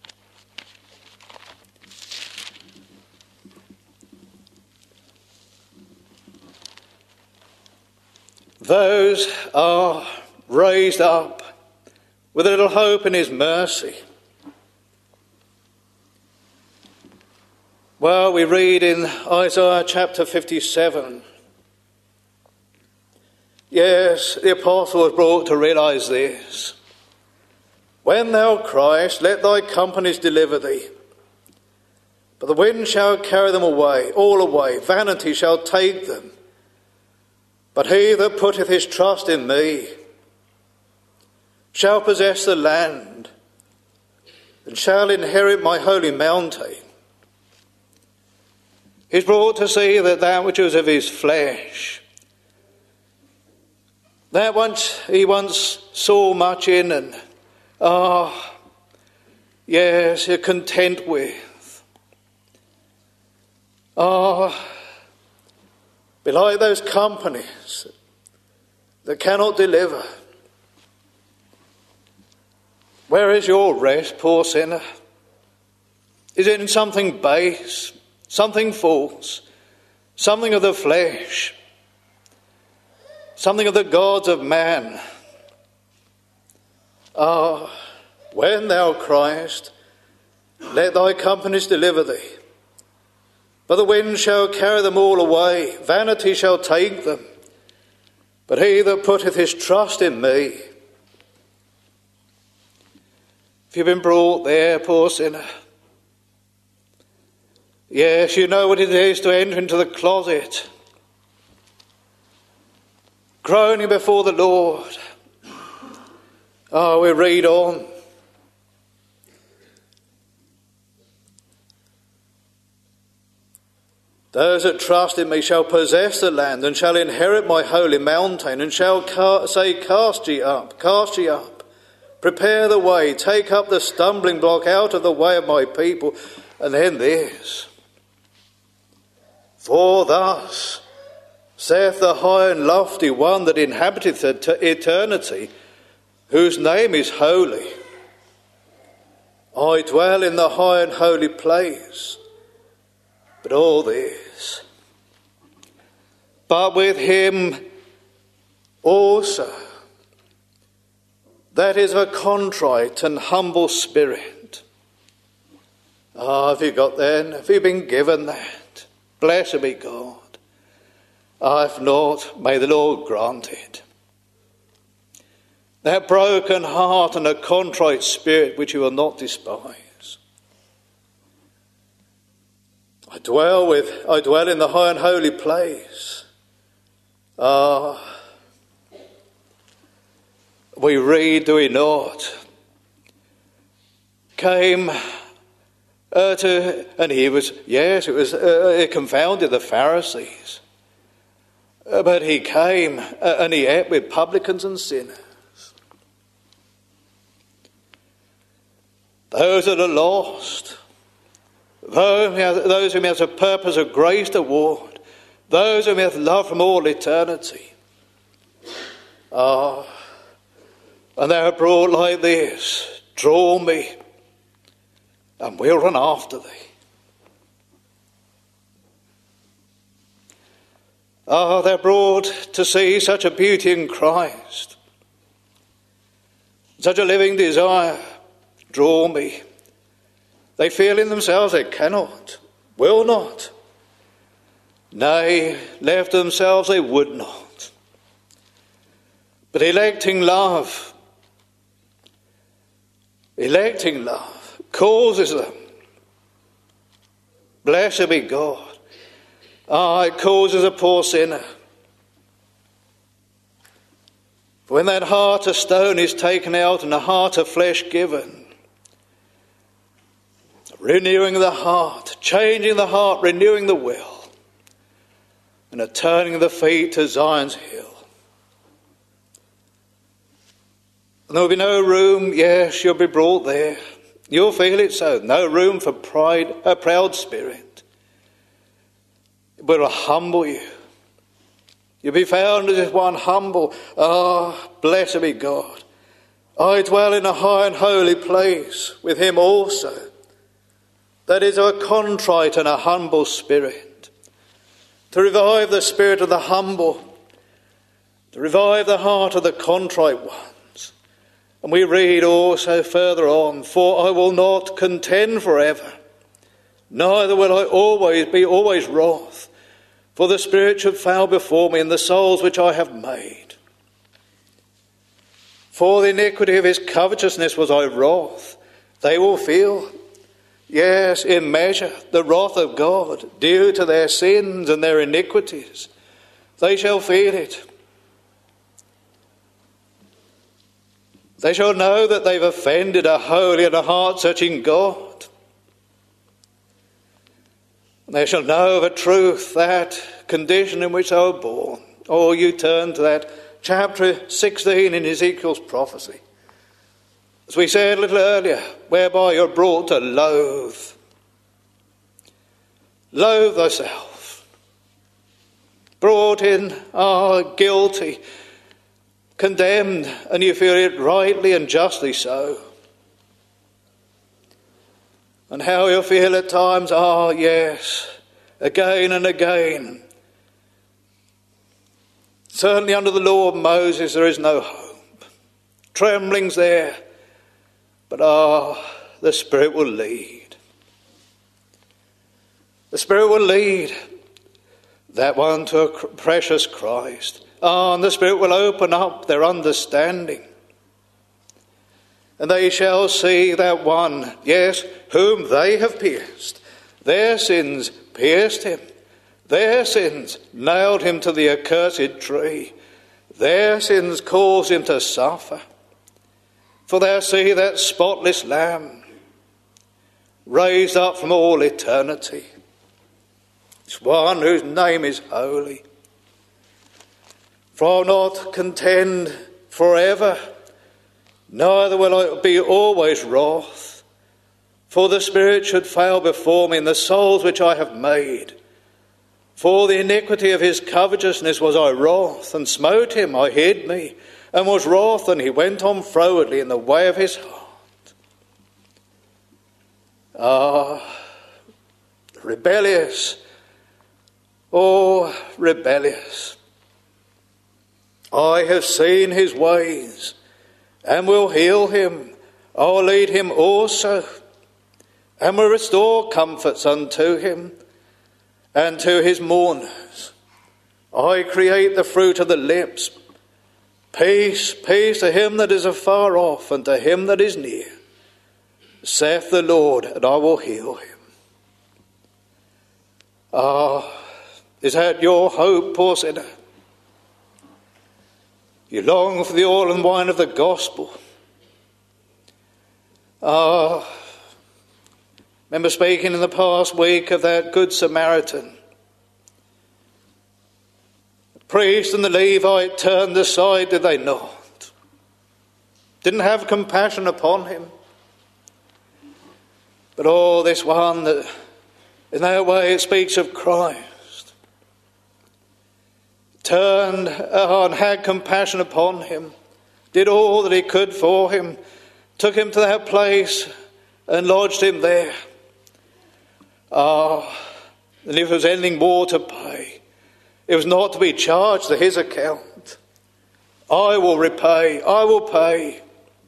Those are raised up with a little hope in his mercy. Well, we read in Isaiah chapter fifty-seven. Yes, the apostle was brought to realise this. When thou criest, let thy companies deliver thee. But the wind shall carry them away, all away. Vanity shall take them. But he that putteth his trust in me shall possess the land and shall inherit my holy mountain. He's brought to see that that which was of his flesh, that once he once saw much in and, ah, yes, you're content with. Ah, be like those companies that cannot deliver. Where is your rest, poor sinner? Is it in something base, something false, something of the flesh, something of the gods of man? Ah, when thou criest, let thy companies deliver thee. But the wind shall carry them all away, vanity shall take them. But he that putteth his trust in me. If you've been brought there, poor sinner, yes, you know what it is to enter into the closet, groaning before the Lord. Oh, we read on. Those that trust in me shall possess the land and shall inherit my holy mountain, and shall ca- say, cast ye up, cast ye up, prepare the way, take up the stumbling block out of the way of my people. And then this. For thus saith the high and lofty one that inhabiteth eternity, whose name is holy. I dwell in the high and holy place. But all this, but with him also that is a contrite and humble spirit. Ah, have you got then? Have you been given that? Blessed be God. Ah, if not, may the Lord grant it. That broken heart and a contrite spirit which you will not despise. I dwell with, I dwell in the high and holy place. Ah, we read, do we not? Came uh, to, and he was, yes, it was, uh, it confounded the Pharisees. Uh, but he came uh, and he ate with publicans and sinners. Those that are lost. Those whom he has a purpose of grace toward, those whom he hath loved from all eternity. Ah, and they are brought like this, draw me, and we'll run after thee. Ah, they're brought to see such a beauty in Christ, such a living desire, draw me. They feel in themselves they cannot, will not. Nay, left themselves they would not. But electing love, electing love causes them. Blessed be God. Ah, it causes a poor sinner. For when that heart of stone is taken out and a heart of flesh given, renewing the heart, changing the heart, renewing the will, and a turning of the feet to Zion's hill. And there will be no room, yes, you'll be brought there. You'll feel it so. No room for pride, a proud spirit. But it'll humble you. You'll be found as one humble. Ah, blessed be God. I dwell in a high and holy place with him also. That is a contrite and a humble spirit. To revive the spirit of the humble. To revive the heart of the contrite ones. And we read also further on, for I will not contend forever, neither will I always be always wroth, for the spirit should fail before me in the souls which I have made. For the iniquity of his covetousness was I wroth. They will feel, yes, in measure, the wrath of God due to their sins and their iniquities. They shall feel it. They shall know that they've offended a holy and a heart-searching God. They shall know of a truth that condition in which they were born. Or you turn to that chapter sixteen in Ezekiel's prophecy. As we said a little earlier, whereby you're brought to loathe. Loathe thyself. Brought in, ah, guilty, condemned, and you feel it rightly and justly so. And how you feel at times, ah, yes, again and again. Certainly under the law of Moses there is no hope. Trembling's there. But ah, the Spirit will lead. The Spirit will lead that one to a precious Christ. Ah, and the Spirit will open up their understanding. And they shall see that one, yes, whom they have pierced. Their sins pierced him. Their sins nailed him to the accursed tree. Their sins caused him to suffer. For they'll see that spotless Lamb raised up from all eternity. It's one whose name is holy. For I'll not contend forever, neither will I be always wroth. For the Spirit should fail before me in the souls which I have made. For the iniquity of his covetousness was I wroth, and smote him, I hid me, and was wroth, and he went on frowardly in the way of his heart. Ah, rebellious, oh, rebellious. I have seen his ways, and will heal him. I'll lead him also, and will restore comforts unto him, and to his mourners. I create the fruit of the lips. Peace, peace to him that is afar off, and to him that is near, saith the Lord, and I will heal him. Ah, is that your hope, poor sinner? You long for the oil and wine of the gospel. Ah, remember speaking in the past week of that good Samaritan. The priest and the Levite turned aside, did they not? Didn't have compassion upon him. But oh, this one, that in that way it speaks of Christ. Turned and had compassion upon him, did all that he could for him, took him to that place and lodged him there. Ah, and if there was anything more to pay, it was not to be charged to his account. I will repay, I will pay.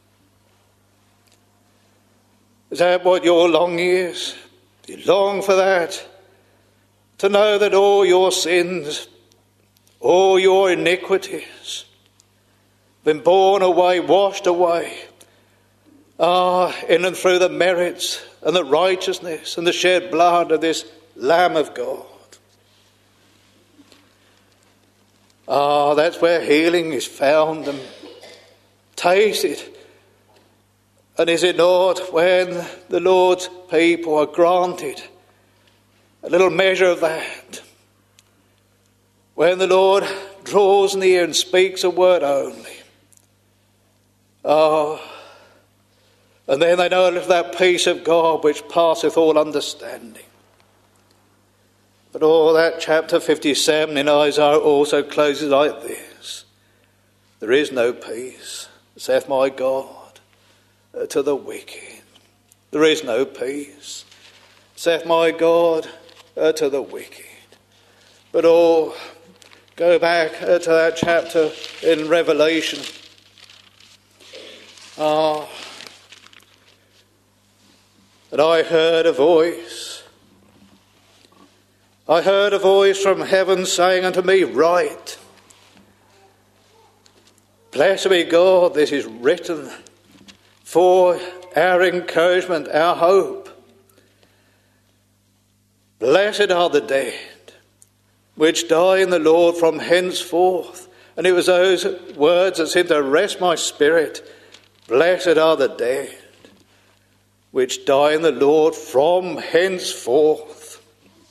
Is that what your longing is? You long for that? To know that all your sins, all your iniquities been borne away, washed away, ah, in and through the merits and the righteousness and the shed blood of this Lamb of God. Ah, that's where healing is found and tasted. And is it not when the Lord's people are granted a little measure of that? When the Lord draws near and speaks a word only. Ah, and then they know that peace of God which passeth all understanding. But all that chapter fifty-seven in Isaiah also closes like this. There is no peace, saith my God, to the wicked. There is no peace, saith my God, to the wicked. But oh, go back to that chapter in Revelation. Ah, and I heard a voice I heard a voice from heaven saying unto me, Write, blessed be God, this is written for our encouragement, our hope. Blessed are the dead, which die in the Lord from henceforth. And it was those words that seemed to rest my spirit. Blessed are the dead, which die in the Lord from henceforth.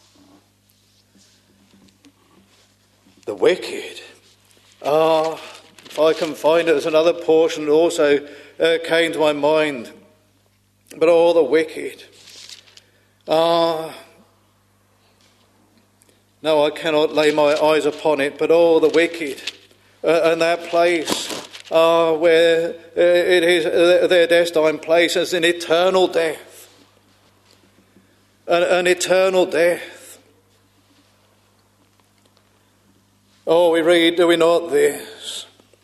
The wicked. Ah, if I can find it, there's another portion that also uh, came to my mind. But all the wicked. Ah, no, I cannot lay my eyes upon it, but all the wicked. Uh, and that place uh, where uh, it is uh, their destined place is an eternal death. An, an eternal death. Oh, we read, do we not, this?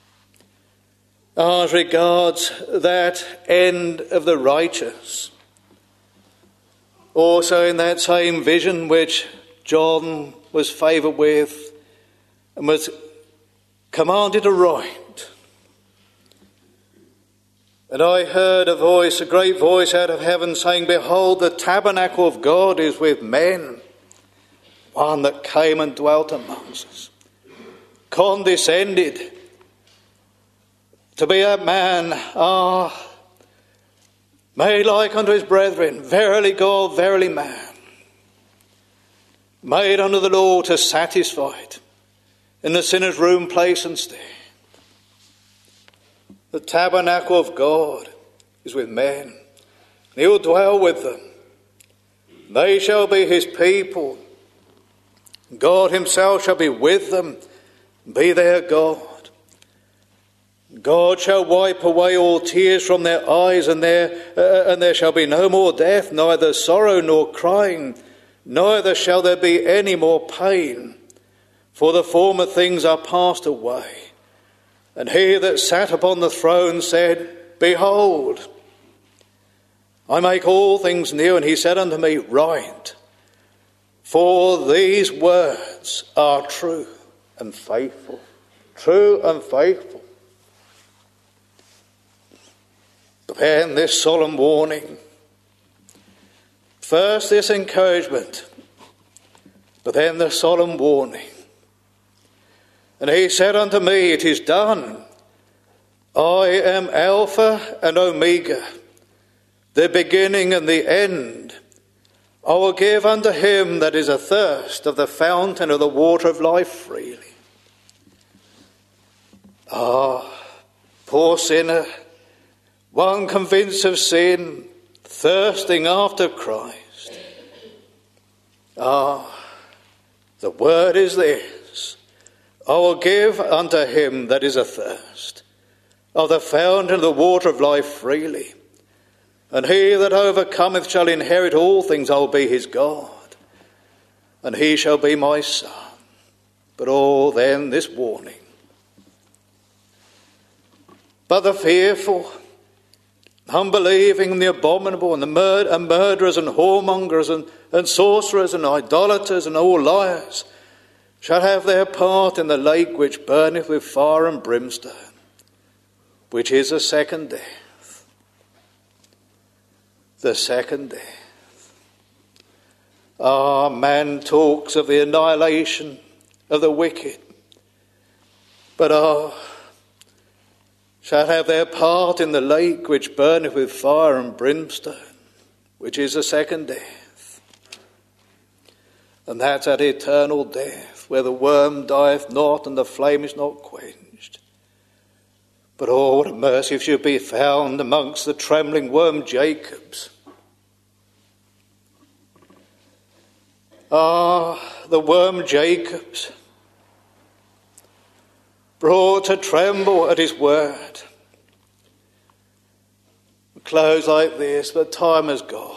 As regards that end of the righteous. Also in that same vision which John was favoured with and was commanded to write. And I heard a voice, a great voice out of heaven saying, Behold, the tabernacle of God is with men, one that came and dwelt amongst us, condescended to be a man, ah, made like unto his brethren, verily God, verily man, made unto the law to satisfy it, in the sinner's room, place and stand. The tabernacle of God is with men, and he will dwell with them. They shall be his people. God himself shall be with them, and be their God. God shall wipe away all tears from their eyes, and there, uh, and there shall be no more death, neither sorrow nor crying, neither shall there be any more pain, for the former things are passed away. And he that sat upon the throne said, Behold, I make all things new. And he said unto me, Write, for these words are true and faithful. True and faithful. But then this solemn warning. First this encouragement, but then the solemn warning. And he said unto me, It is done. I am Alpha and Omega, the beginning and the end. I will give unto him that is athirst of the fountain of the water of life freely. Ah, poor sinner, one convinced of sin, thirsting after Christ. Ah, the word is this. I will give unto him that is athirst of the fountain of the water of life freely. And he that overcometh shall inherit all things. I will be his God, and he shall be my son. But oh, then this warning. But the fearful, unbelieving, and the abominable, and the mur- and murderers, and whoremongers, and, and sorcerers, and idolaters, and all liars, shall have their part in the lake which burneth with fire and brimstone, which is the second death. The second death. Ah, man talks of the annihilation of the wicked, but ah, shall have their part in the lake which burneth with fire and brimstone, which is the second death. And that's that eternal death, where the worm dieth not and the flame is not quenched. But oh, what a mercy if she be found amongst the trembling worm Jacobs. Ah, the worm Jacobs, brought to tremble at his word. We close like this, but time has gone.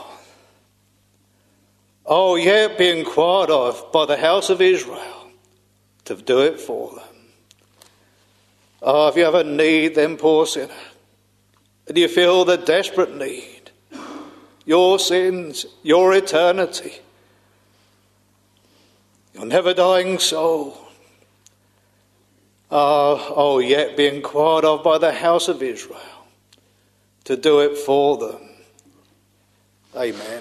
Oh, yet be inquired of by the house of Israel to do it for them. Oh, if you have a need, then poor sinner, and you feel the desperate need, your sins, your eternity, your never-dying soul are, oh, yet be inquired of by the house of Israel, to do it for them. Amen.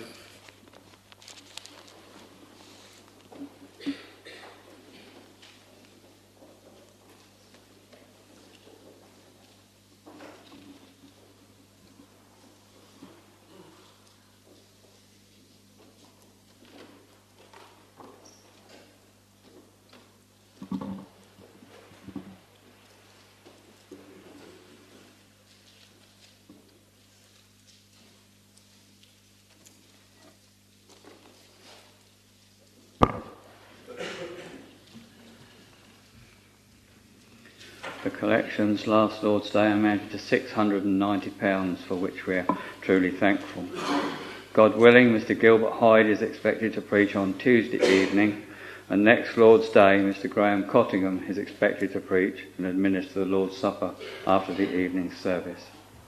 The collections last Lord's Day amounted to six hundred and ninety pounds, for which we are truly thankful. God willing, Mister Gilbert Hyde is expected to preach on Tuesday evening, and next Lord's Day, Mister Graham Cottingham is expected to preach and administer the Lord's Supper after the evening service.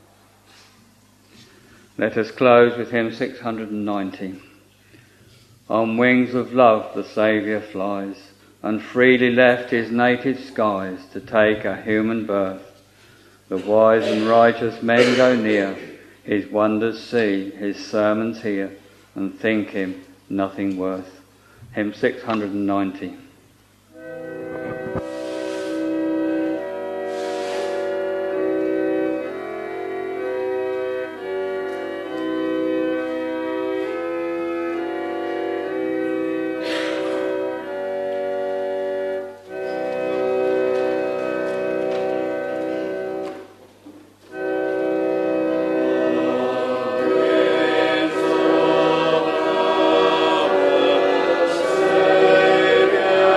Let us close with hymn six hundred and ninety. On wings of love the Saviour flies, and freely left his native skies to take a human birth. The wise and righteous men go near, his wonders see, his sermons hear, and think him nothing worth. Hymn six hundred and ninety. Savior.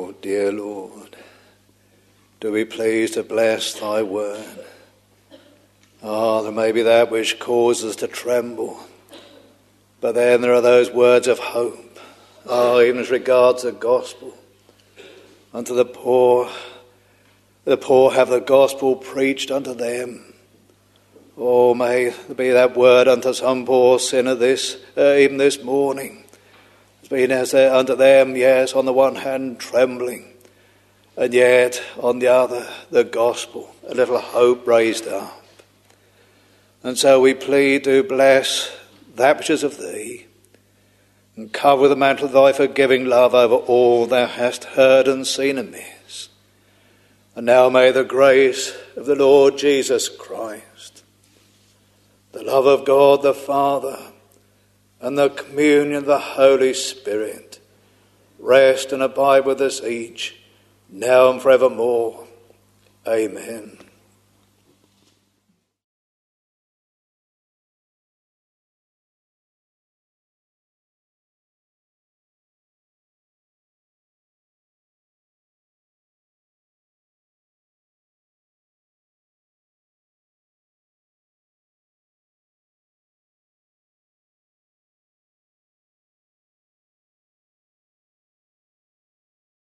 O dear Lord, do be pleased to bless thy word. Ah, there may be that which causes us to tremble, but then there are those words of hope. Ah, even as regards the gospel. Unto the poor, the poor have the gospel preached unto them. Oh, may there be that word unto some poor sinner this, uh, even this morning. It's been as uh, unto them, yes, on the one hand trembling, and yet on the other the gospel, a little hope raised up. And so we plead to bless that which is of thee, and cover with the mantle of thy forgiving love over all thou hast heard and seen amiss. And now may the grace of the Lord Jesus Christ, the love of God the Father, and the communion of the Holy Spirit rest and abide with us each, now and forevermore. Amen.